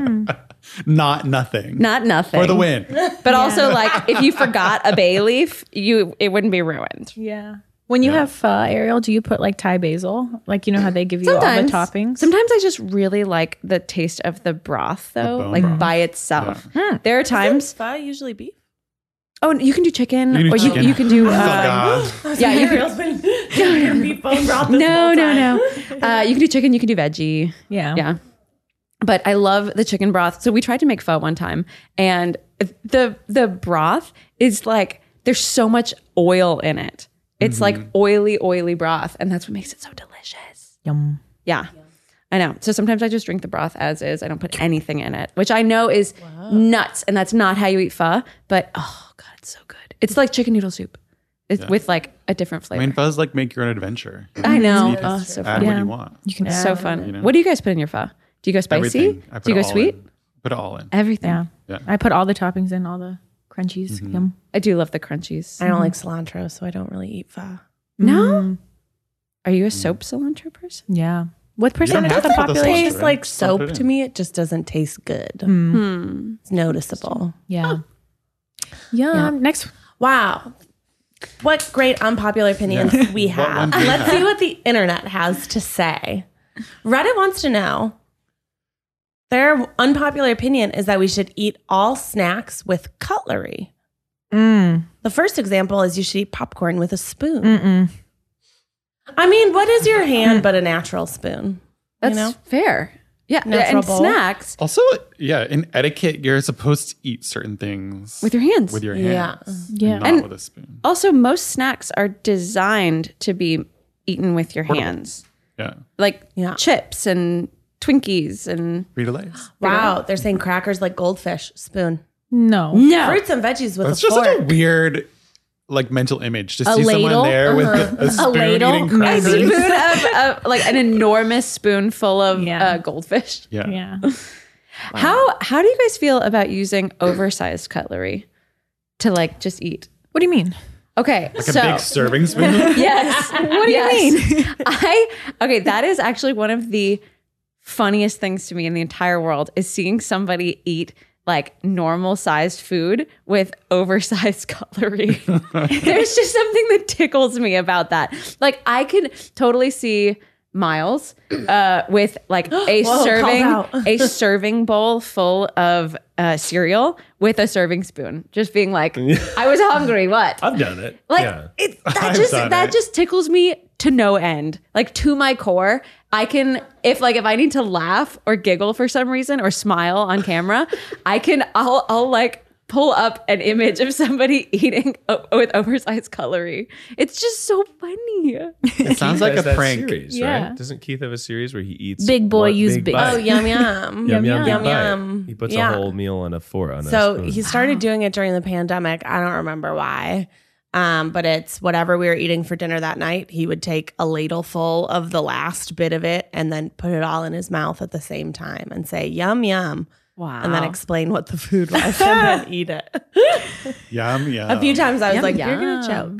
Not nothing. Not nothing. For the win. But also, like, if you forgot a bay leaf, it wouldn't be ruined. Yeah. When you have pho, Ariel, do you put like Thai basil? Like, you know how they give you all the toppings? Sometimes I just really like the taste of the broth, though, bone like broth. by itself. There are times. Pho usually beef. Oh, you can do chicken, You can do or chicken. you can do. Oh, God. Yeah, you can. Ariel's been doing beef bone broth this No, whole no, time. no. You can do chicken. You can do veggie. Yeah. Yeah. But I love the chicken broth. So we tried to make pho one time, and the broth is like there's so much oil in it. It's like oily broth, and that's what makes it so delicious. Yum. Yeah. I know. So sometimes I just drink the broth as is. I don't put anything in it, which I know is nuts, and that's not how you eat pho. But oh god, it's so good. It's like chicken noodle soup. It's with like a different I flavor. mean, fuzz like make your own adventure. I know. You can Oh, so add fun. what you want. You can So fun. You know? What do you guys put in your pho? Do you go spicy? Everything. I put Do you it go all sweet? in. Put it all in. Everything. Yeah. Yeah. I put all the toppings in, all the crunchies. Yum. I do love the crunchies. I don't like cilantro, so I don't really eat pho. No? Are you a soap cilantro person? Yeah. What don't percentage have of the to put the It population? tastes like Just put soap it to in. me. It just doesn't taste good. It's noticeable. Yeah. Yeah. Next. Wow. What great unpopular opinions we What have. one do you Let's have? see what the internet has to say. Reddit wants to know. Their unpopular opinion is that we should eat all snacks with cutlery. The first example is you should eat popcorn with a spoon. I mean, what is your hand but a natural spoon? That's fair. Yeah. Natural and bowl. snacks Also, yeah, in etiquette, you're supposed to eat certain things with your hands. with your Yeah. hands, Yeah. not And- with a spoon. Also, most snacks are designed to be eaten with your hands. Yeah, Like Yeah. chips and Twinkies and Frito-Lays. Wow. They're saying crackers like goldfish, spoon. No. Fruits and veggies with That's a just fork. such a weird, like, mental image to A see ladle? someone there with a spoon ladle? eating Maybe. crackers. spoon of like an enormous spoonful of Yeah. goldfish. Yeah. Yeah. How do you guys feel about using oversized cutlery to like just eat? What do you mean? Okay, Like a big serving spoon. yes. What do you mean? Okay, that is actually one of the funniest things to me in the entire world is seeing somebody eat like normal sized food with oversized cutlery. There's just something that tickles me about that. Like I could totally see Miles with like a called a serving bowl full of cereal with a serving spoon, just being like, I was hungry. What? I've done it. Like yeah. I've done that it. just tickles me to no end, like to my core. I can if I need to laugh or giggle for some reason or smile on camera, I'll like pull up an image of somebody eating with oversized cutlery. It's just so funny. It sounds like a Has that prank. series, Yeah. right? Doesn't Keith have a series where he eats Big boy use big. bite? Oh, yum, yum. Yum, yum, Yum, big bite. yum. He puts Yeah. a whole meal on a fork on a So spoon. he started doing it during the pandemic. I don't remember why. But it's whatever we were eating for dinner that night. He would take a ladle full of the last bit of it and then put it all in his mouth at the same time and say, yum, yum. Wow. And then explain what the food was and then eat it. Yum, yum. A few times I was like, yum. you're going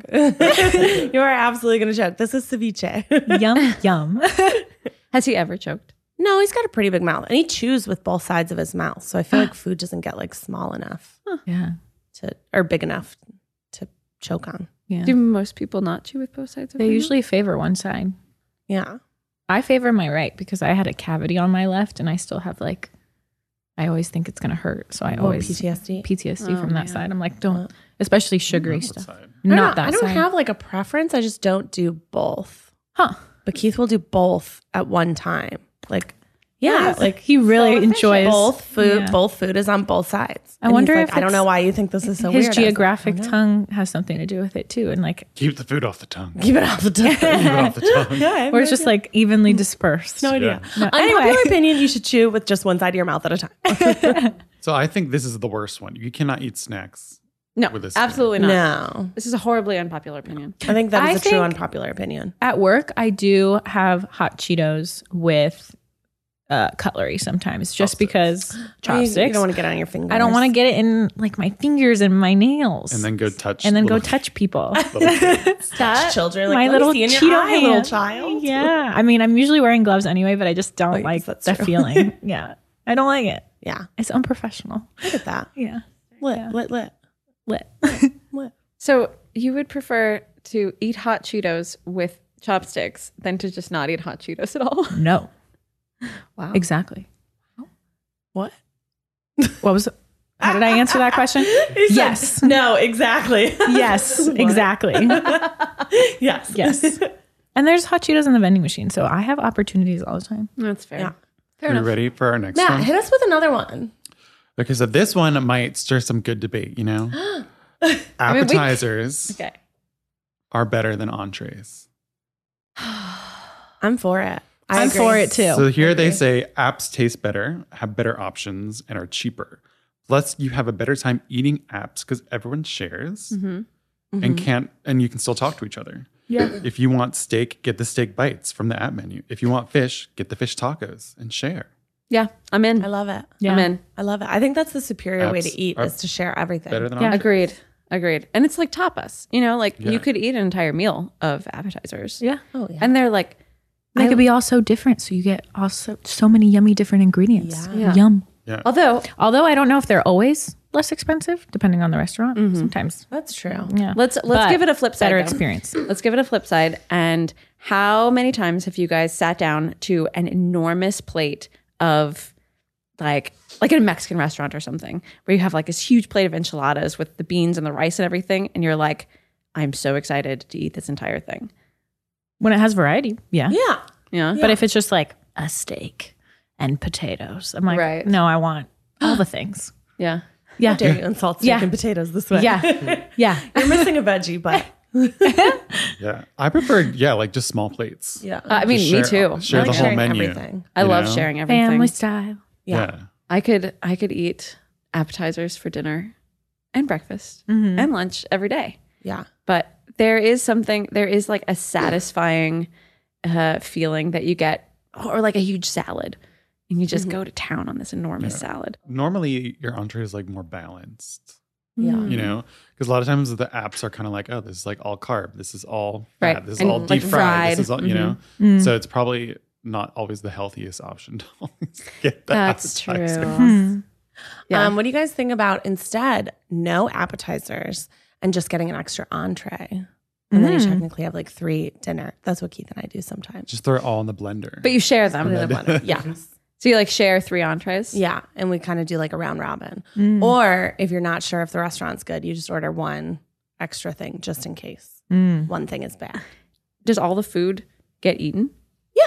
to choke. You are absolutely going to choke. This is ceviche. Yum, yum. Has he ever choked? No, he's got a pretty big mouth and he chews with both sides of his mouth. So I feel like food doesn't get like small enough Yeah. or big enough to choke on. Yeah. Do most people not chew with both sides of They their usually favor one side. Yeah. I favor my right because I had a cavity on my left and I still have like, I always think it's going to hurt. So I always PTSD. from that side. I'm like, don't, especially sugary What stuff. side? Not that I don't side. have like a preference. I just don't do both. Huh. But Keith will do both at one time. Like, yeah, like he really enjoys both food. Yeah. Both food is on both sides. I And wonder he's like, if I don't it's know why you think this is so his weird. I was like, geographic I don't know. tongue has something to do with it too. And like, Keep the food off the tongue. Keep it off the tongue. Keep it off the tongue. Yeah, I have or no it's just idea. like evenly dispersed. no idea. No, Unpopular anyway. opinion: you should chew with just one side of your mouth at a time. So I think this is the worst one. You cannot eat snacks. No, With a spoon. absolutely not. No, This is a horribly unpopular opinion. I think that I is a true think- unpopular opinion. At work, I do have hot Cheetos with cutlery sometimes, just because chopsticks. You don't want to get on your fingers. I don't want to get it in like my fingers and my nails, And then go touch. and then go little- touch people. touch children. Like, my let little me see in Cheeto your eye, little hand. child. Yeah, I mean, I'm usually wearing gloves anyway, but I just don't Oh, yes, like that's the true. feeling. Yeah, I don't like it. Yeah, It's unprofessional. look at that. Yeah, Lit, Yeah. lit, lit, lit. lit. So you would prefer to eat hot Cheetos with chopsticks than to just not eat hot Cheetos at all? No, Wow. exactly. What? What was? How did I answer that question? Yes. No, exactly. Yes, exactly. Yes. Yes. And there's hot Cheetos in the vending machine, so I have opportunities all the time. That's fair. Yeah. Fair Are you enough. ready for our next Matt, one? hit us with another one. Okay, so this one might stir some good debate, you know? Appetizers Okay. are better than entrees. I'm for it. I'm agree. for it too. So here they say apps taste better, have better options, and are cheaper. Plus, you have a better time eating apps because everyone shares and you can still talk to each other. Yeah. If you want steak, get the steak bites from the app menu. If you want fish, get the fish tacos and share. Yeah, I'm in. I love it. I'm in. I love it. I think that's the superior way to Apps eat are is to share everything. Better than Yeah. entrees. Agreed. And it's like tapas. You know, like Yeah. you could eat an entire meal of appetizers. Yeah. Oh yeah. And they're like, They could be all so different. So you get also so many yummy different ingredients. Yeah. Yum. although Although I don't know if they're always less expensive, depending on the restaurant. Sometimes. That's true. Yeah. let's But give it a flip side. better though. experience. Let's give it a flip side. And how many times have you guys sat down to an enormous plate of like at a Mexican restaurant or something where you have like this huge plate of enchiladas with the beans and the rice and everything, and you're like, I'm so excited to eat this entire thing. When it has variety. Yeah. Yeah. Yeah. But if it's just like a steak and potatoes, I'm like, Right. no, I want all the things. Yeah. Yeah. How dare you insult steak Yeah. and potatoes this way? Yeah. Yeah. You're missing a veggie, but Yeah. I prefer, like just small plates. yeah. I mean, Just me share- too. Share I the like whole sharing menu. everything. I you love know? sharing everything. Family style. Yeah. I could eat appetizers for dinner and breakfast Mm-hmm. and lunch every day. Yeah. But there is like a satisfying feeling that you get, or like a huge salad, and you just go to town on this enormous salad. Normally, your entree is like more balanced. Yeah. You know, because a lot of times the apps are kind of like, oh, this is like all carb, this is all fat, Right. this is And all like deep fried, this fried. is all, you know. So it's probably not always the healthiest option to always get the That's appetizer. true. Yeah. What do you guys think about instead no appetizers and just getting an extra entree? And then you technically have like 3 dinner. That's what Keith and I do sometimes. Just throw it all in the blender. But you share them. Put it in a blender. Yeah. So you like share 3 entrees? Yeah. And we kind of do like a round robin. Or if you're not sure if the restaurant's good, you just order 1 extra thing just in case one thing is bad. Does all the food get eaten? Yeah.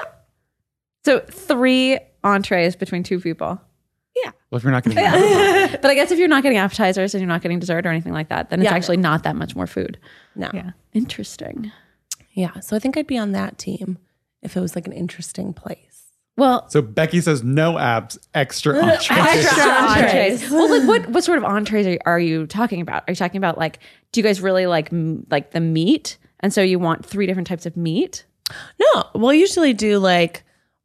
So 3 entrees between 2 people. Well, if you're not going to But I guess if you're not getting appetizers and you're not getting dessert or anything like that, then it's Yeah, actually not that much more food. No. Yeah. Interesting. Yeah. So I think I'd be on that team if it was like an interesting place. Well, So Becky says no apps, extra entrees. extra entrees. Well, like what sort of entrees are you talking about? Are you talking about like, do you guys really like the meat? And so you want 3 different types of meat? No, we'll usually do like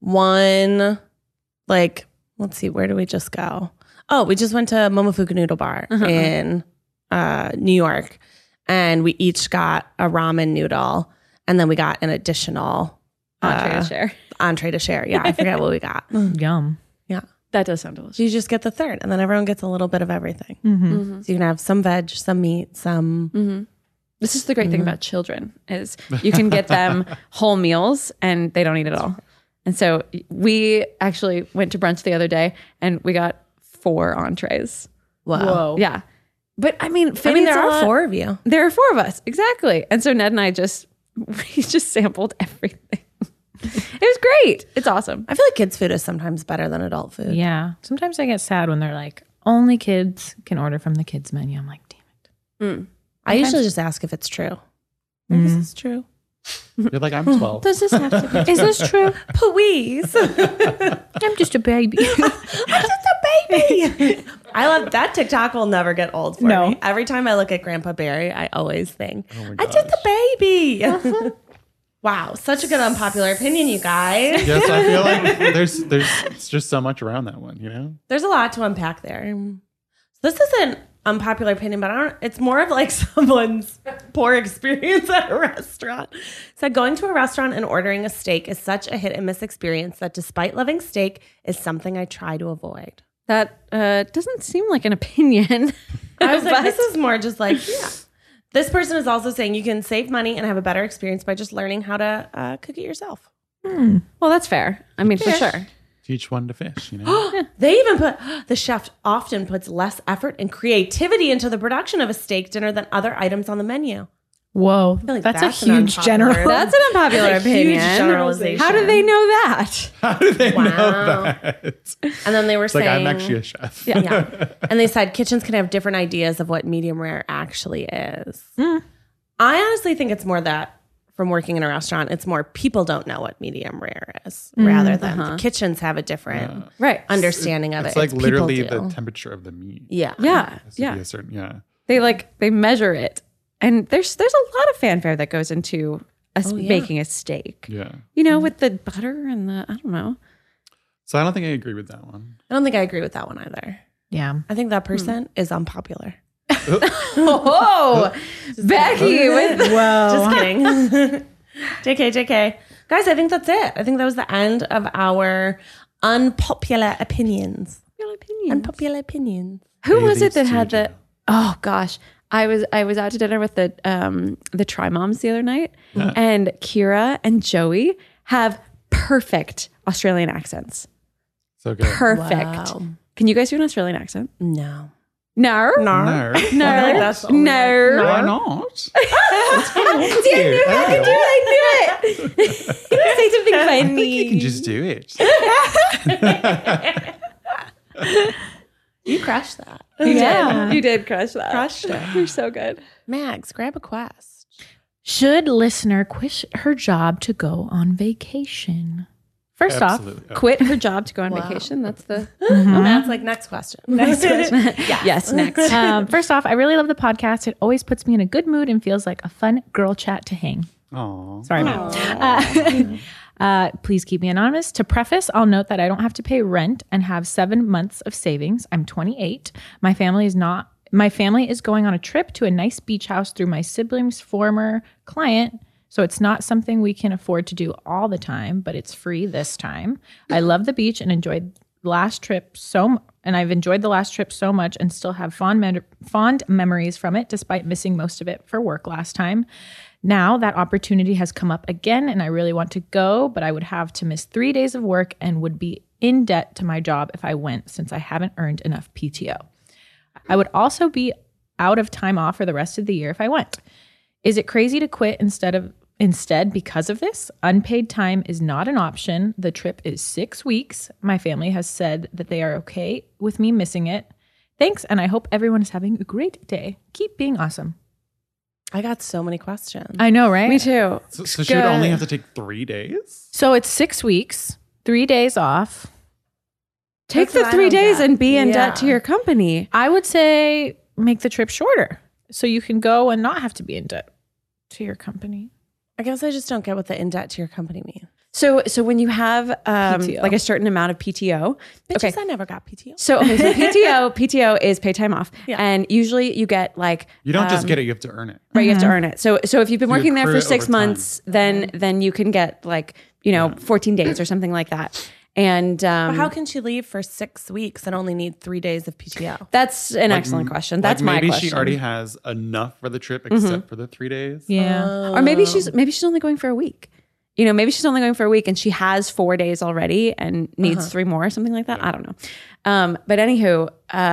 1, like, let's see, where do we just go? Oh, we just went to Momofuku Noodle Bar in New York, and we each got a ramen noodle, and then we got an additional Entree to share. entree to share. Yeah, I forget what we got. Yum. Yeah. That does sound delicious. So you just get the third, and then everyone gets a little bit of everything. Mm-hmm. So you can have some veg, some meat, some. This is the great thing about children is you can get them whole meals and they don't eat it all. And so we actually went to brunch the other day and we got 4 entrees. Whoa. Yeah. But I mean, I mean, there are 4 of you. There are 4 of us. Exactly. And so Ned and I we just sampled everything. It was great. It's awesome. I feel like kids' food is sometimes better than adult food. Yeah. Sometimes I get sad when they're like, only kids can order from the kids menu. I'm like, damn it. I usually just ask if it's true. This is true. You're like, I'm 12. Does this have to be? Is this true? Please. I'm just a baby. Baby. I love that TikTok will never get old for No. me. Every time I look at Grandpa Barry, I always think, my I did the baby. Wow, such a good unpopular opinion, you guys. Yes, I feel like there's just so much around that one, you know? There's a lot to unpack there. This is an unpopular opinion, but it's more of like someone's poor experience at a restaurant. So going to a restaurant and ordering a steak is such a hit and miss experience that despite loving steak is something I try to avoid. That doesn't seem like an opinion. I was like, But- this is more just like, yeah. This person is also saying you can save money and have a better experience by just learning how to cook it yourself. Well, that's fair. I mean, for sure. Teach one to fish, you know? They even the chef often puts less effort and creativity into the production of a steak dinner than other items on the menu. Whoa. feel like That's that's a an huge unpopular- general. That's an unpopular That's a huge opinion. generalization. How do they know that? How do they Wow. know that? And then they were It's like, saying, I'm actually a chef. yeah. And they said kitchens can have different ideas of what medium rare actually is. I honestly think it's more that from working in a restaurant, it's more people don't know what medium rare is rather than the kitchens have a different Right. understanding of It's it. like people literally do. the temperature of the meat. Yeah. Yeah. Has to Yeah. be a certain, yeah. They measure it. And there's a lot of fanfare that goes into yeah. making a steak. Yeah. You know, with the butter and the, I don't know. So I don't think I agree with that one. I don't think I agree with that one either. Yeah. I think that person is unpopular. Oh, Becky with Just kidding. JK. Guys, I think that's it. I think that was the end of our unpopular opinions. Unpopular opinions. Who was it Bailey's that had the? Studio. Oh gosh, I was out to dinner with the Tri Moms the other night, and Kira and Joey have perfect Australian accents. So good. Perfect. Wow. Can you guys do an Australian accent? No. No. No. No. I feel like that's the only No. Why not? See, I knew I could do it. I knew it. Say something funny. You can just do it. You crushed that. You did crush that. Crushed it. You're so good. Max, grab a quest. Should listener quit her job to go on vacation? First Absolutely. Oh. Quit her job to go on vacation. That's the Matt's like, next question. yes. Next. First off, I really love the podcast. It always puts me in a good mood and feels like a fun girl chat to hang. Aw. Sorry, Matt. Please keep me anonymous. To preface, I'll note that I don't have to pay rent and have 7 months of savings. I'm 28. My family is going on a trip to a nice beach house through my sibling's former client. So it's not something we can afford to do all the time, but it's free this time. I love the beach and enjoyed the last trip I've enjoyed the last trip so much and still have fond memories from it, despite missing most of it for work last time. Now that opportunity has come up again and I really want to go, but I would have to miss 3 days of work and would be in debt to my job if I went, since I haven't earned enough PTO. I would also be out of time off for the rest of the year if I went. Is it crazy to quit instead because of this? Unpaid time is not an option. The trip is 6 weeks. My family has said that they are okay with me missing it. Thanks, and I hope everyone is having a great day. Keep being awesome. I got so many questions. I know, right? Me too. So she would only have to take 3 days? So it's 6 weeks, 3 days off. Take That's the what I 3 don't days get. and be in Yeah. debt to your company. I would say make the trip shorter so you can go and not have to be in debt to your company. I guess I just don't get what the in debt to your company means. So when you have PTO. like a certain amount of PTO, Bitches, I never got PTO. So PTO is paid time off, Yeah. and usually you get like You don't just get it, you have to earn it. right. You have to earn it. So if you've been You working there accrue for it 6 over time. months, then you can get like 14 days or something like that. And But how can she leave for 6 weeks and only need 3 days of PTO? that's an excellent question. That's Like my maybe question. she already has enough for the trip except for the 3 days. Yeah. Or maybe she's only going for a week. You know, maybe she's only going for a week and she has 4 days already and needs 3 more or something like that. I don't know. But anywho,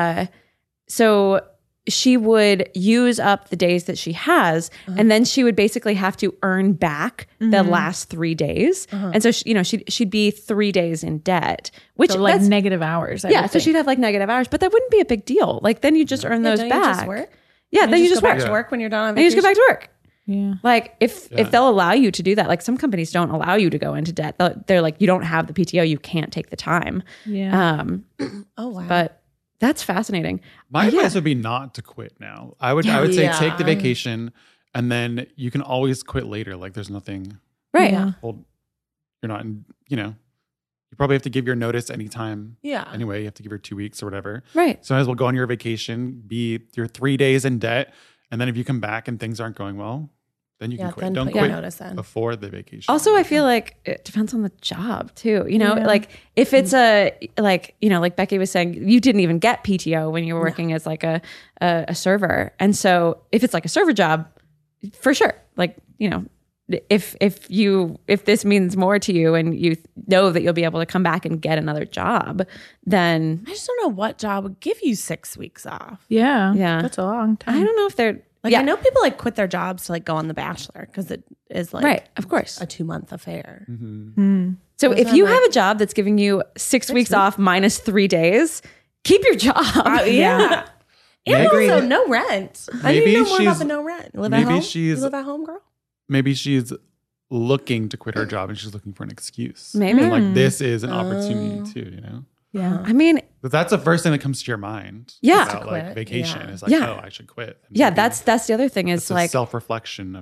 so she would use up the days that she has, and then she would basically have to earn back the last 3 days. And so she'd be 3 days in debt, which So like that's, negative hours. I yeah. would So think. she'd have like negative hours, but that wouldn't be a big deal. Like then you just earn those don't back. you just work? Yeah, then you just go work. back to work when you're done on And you vacation. just go back to work. Yeah. Like if they'll allow you to do that, like some companies don't allow you to go into debt. They're like, you don't have the PTO, you can't take the time. Yeah. Oh, wow. But that's fascinating. My advice would be not to quit now. I would say take the vacation and then you can always quit later. Like there's nothing Right. Yeah. hold you're not in, you probably have to give your notice anytime. Yeah. Anyway, you have to give her 2 weeks or whatever. Right. So might as well go on your vacation, be your 3 days in debt, and then if you come back and things aren't going well, then you Yeah, can quit. then Don't put your quit notice in. before the vacation. Also, I feel like it depends on the job too. Like if it's like Becky was saying, you didn't even get PTO when you were working as like a server. And so if it's like a server job, for sure, like, if this means more to you and you know that you'll be able to come back and get another job, then I just don't know what job would give you 6 weeks off. Yeah. Yeah. That's a long time. I don't know if they're Like I know people like quit their jobs to like go on The Bachelor because it is like right, of course. a 2-month affair. So if you have a job that's giving you 6 weeks off minus 3 days, keep your job. Yeah. And Maybe- also no rent. I need Maybe to know more about she's- the no rent. You live maybe at home? she's- You live at home, girl? Maybe she's looking to quit her job and she's looking for an excuse. Maybe. And like this is an opportunity too, Yeah. I mean, But that's the first thing that comes to your mind. Yeah. About To like quit, vacation yeah. is like, Yeah. oh, I should quit. And yeah, maybe that's the other thing is it's a like self-reflection of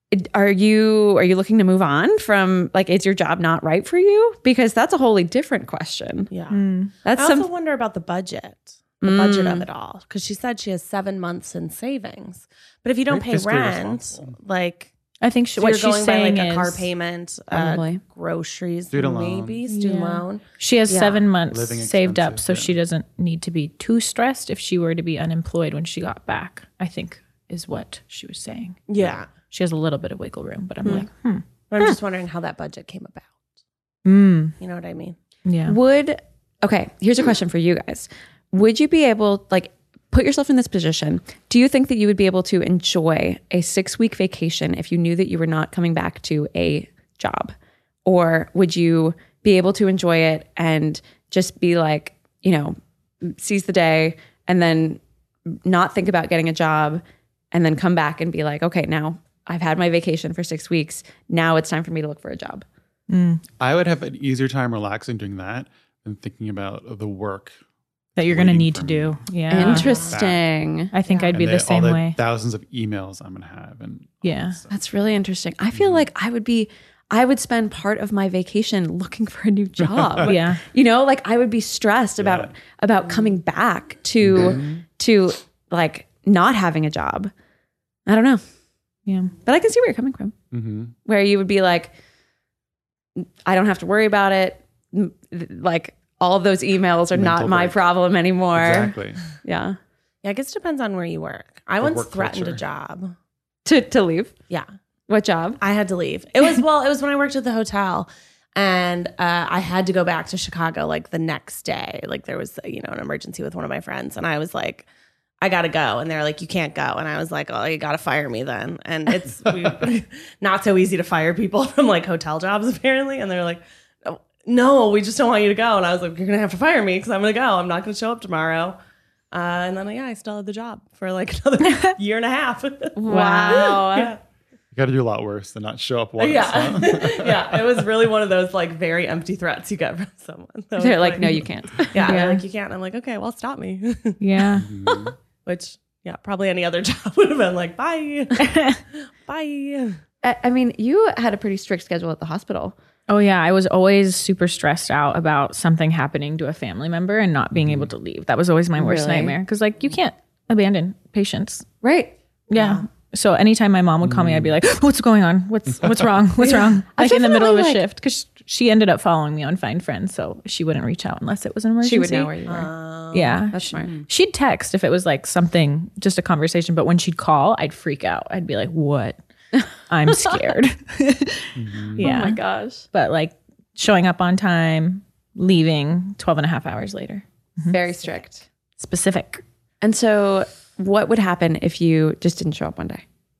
Are you looking to move on from, like, is your job not right for you? Because that's a wholly different question. Yeah. That's I also wonder about the budget of it all. Because she said she has 7 months in savings. But if you don't Very pay fiscally rent, responsible. like, I think so what you're she's going by saying like a is car payment, Probably. groceries, Student maybe loans. student loan. she has 7 months Living saved up, so expenses, she doesn't need to be too stressed if she were to be unemployed when she got back, I think is what she was saying. Yeah. She has a little bit of wiggle room, but I'm like, But I'm just wondering how that budget came about. mm, You know what I mean? yeah. Okay, here's a question for you guys. Would you be able, like, put yourself in this position. Do you think that you would be able to enjoy a 6-week vacation if you knew that you were not coming back to a job? Or would you be able to enjoy it and just be like, you know, seize the day and then not think about getting a job and then come back and be like, okay, now I've had my vacation for 6 weeks. Now it's time for me to look for a job. I would have an easier time relaxing doing that than thinking about the work That you're going to waiting need for to me. do. Yeah. Interesting. I think I'd be and the all same the way. thousands of emails I'm gonna have, and Yeah. That's really interesting. I feel like I would spend part of my vacation looking for a new job. Yeah. You know, like I would be stressed about coming back to like not having a job. I don't know. Yeah. But I can see where you're coming from. Where you would be like, I don't have to worry about it. Like all of those emails are not Mental my break. problem anymore. exactly. Yeah. Yeah, I guess it depends on where you work. I once work threatened a culture. job. To leave. Yeah. What job? I had to leave. It was when I worked at the hotel, and I had to go back to Chicago like the next day. Like there was an emergency with one of my friends, and I was like, I gotta go, and they're like, you can't go, and I was like, oh, you gotta fire me then. And it's not so easy to fire people from like hotel jobs apparently, and they're like, no, we just don't want you to go. And I was like, you're gonna have to fire me because I'm gonna go. I'm not gonna show up tomorrow. And then I still had the job for like another year and a half. Wow. Yeah. You got to do a lot worse than not show up once. Yeah. huh? Yeah. It was really one of those like very empty threats you get from someone. So They're it's like, no, you can't. Yeah. They're Yeah. like, you can't. I'm like, okay, well, stop me. Yeah. Which, yeah, probably any other job would have been like, bye. Bye. I mean, you had a pretty strict schedule at the hospital. Oh yeah, I was always super stressed out about something happening to a family member and not being able to leave. That was always my worst Really? nightmare because like you can't abandon patients. Right. Yeah. So anytime my mom would call me, I'd be like, "What's going on? What's wrong? What's wrong?" Like in the middle of a definitely, shift because she ended up following me on Find Friends, so she wouldn't reach out unless it was an emergency. She would know where you were. Yeah, That's smart. she'd text if it was like something, just a conversation. But when she'd call, I'd freak out. I'd be like, "What? I'm scared." Yeah. Oh my gosh. But like showing up on time, leaving 12 and a half hours later. Very strict. Specific. And so what would happen if you just didn't show up one day?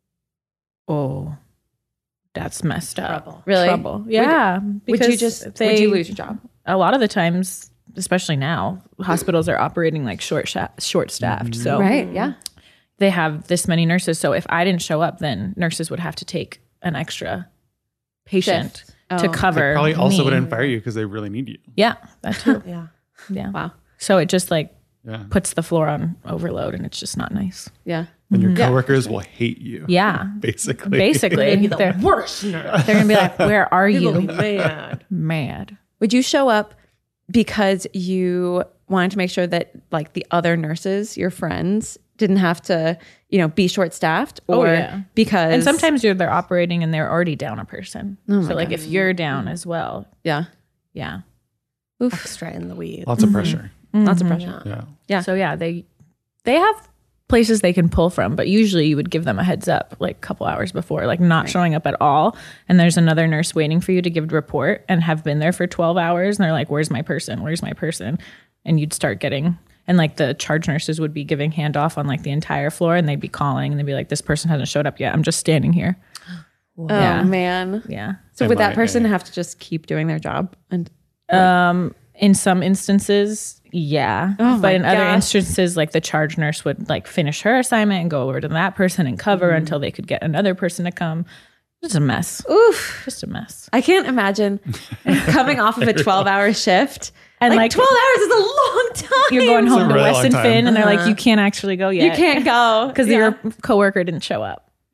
Oh, that's messed up. Trouble. Really? Trouble. Yeah. Would because would you lose your job? A lot of the times, especially now, hospitals are operating like short staffed. So Right. Yeah. they have this many nurses. So if I didn't show up, then nurses would have to take an extra patient Shift. to Oh. cover. They probably also me. wouldn't fire you because they really need you. Yeah, that too. Yeah. Yeah. Wow. So it just like Yeah. puts the floor on overload, and it's just not nice. Yeah. And your coworkers will hate you. Yeah. Basically. Basically, The they're worst nurse. they're gonna be like, "Where are People be you?" mad. Mad. Would you show up because you wanted to make sure that like the other nurses, your friends, didn't have to, be short staffed, or yeah. because And sometimes they're operating and they're already down a person. Oh my So like if you're down as well, yeah, yeah. Extra in the weeds. Lots of pressure. lots of pressure. Yeah. Yeah. So yeah, they have places they can pull from, but usually you would give them a heads up like a couple hours before, like not showing up at all. And there's another nurse waiting for you to give a report and have been there for 12 hours. And they're like, "Where's my person? Where's my person?" And you'd start getting, and like the charge nurses would be giving handoff on like the entire floor, and they'd be calling and they'd be like, "This person hasn't showed up yet. I'm just standing here." Oh Yeah. man. Yeah. So would that MIA. person have to just keep doing their job? And In some instances, yeah. Oh my but in other gosh. instances, like the charge nurse would like finish her assignment and go over to that person and cover until they could get another person to come. Just a mess. oof, Just a mess. I can't imagine coming off of a 12-hour shift. And like like 12 hours is a long time. you're going home to really West long and time. Finn and they're like, "You can't actually go You yet." can't go because your coworker didn't show up.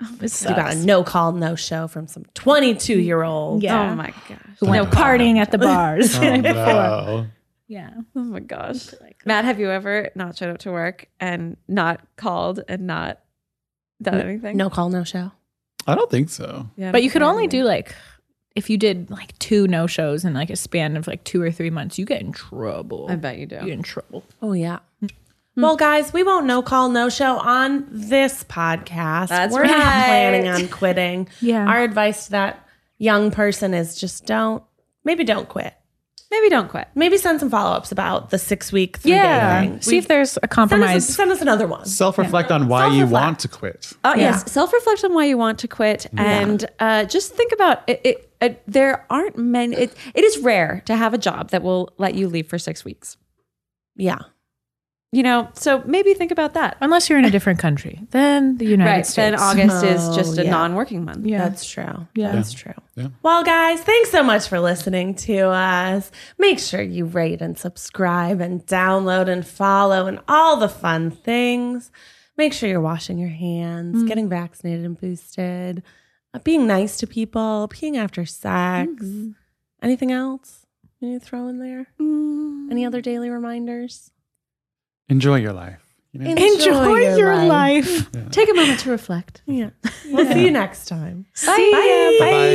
It You got a no call, no show from some 22-year-old. Yeah. Oh my gosh. Who went partying at the bars the night before. No. Yeah. Oh my gosh. Matt, have you ever not showed up to work and not called and not done anything? No call, no show. I don't think so. Yeah, But you could only apparently. do like, if you did like 2 no-shows in like a span of like 2 or 3 months, you get in trouble. I bet you do. You get in trouble. Oh, yeah. Well, guys, we won't no call, no show on this podcast. That's We're not right. planning on quitting. Yeah. Our advice to that young person is just maybe don't quit. Maybe don't quit. Maybe send some follow-ups about the 6-week, 3-day thing. See if there's a Send compromise. us another one. Self-reflect on why you Self-reflect. want to quit. Oh yes, self-reflect on why you want to quit, and just think about it. There aren't many. It is rare to have a job that will let you leave for 6 weeks. Yeah. You know, so maybe think about that. Unless you're in a different country, then the United Right. States. Then August is just a yeah. non-working month. Yeah. That's true. Yeah. That's true. Yeah. Well, guys, thanks so much for listening to us. Make sure you rate and subscribe and download and follow and all the fun things. Make sure you're washing your hands, getting vaccinated and boosted, being nice to people, peeing after sex. Anything else you need to throw in there? Any other daily reminders? Enjoy your life. You know? Enjoy your life. Take a moment to reflect. Yeah. We'll see you next time. See ya. Bye-bye.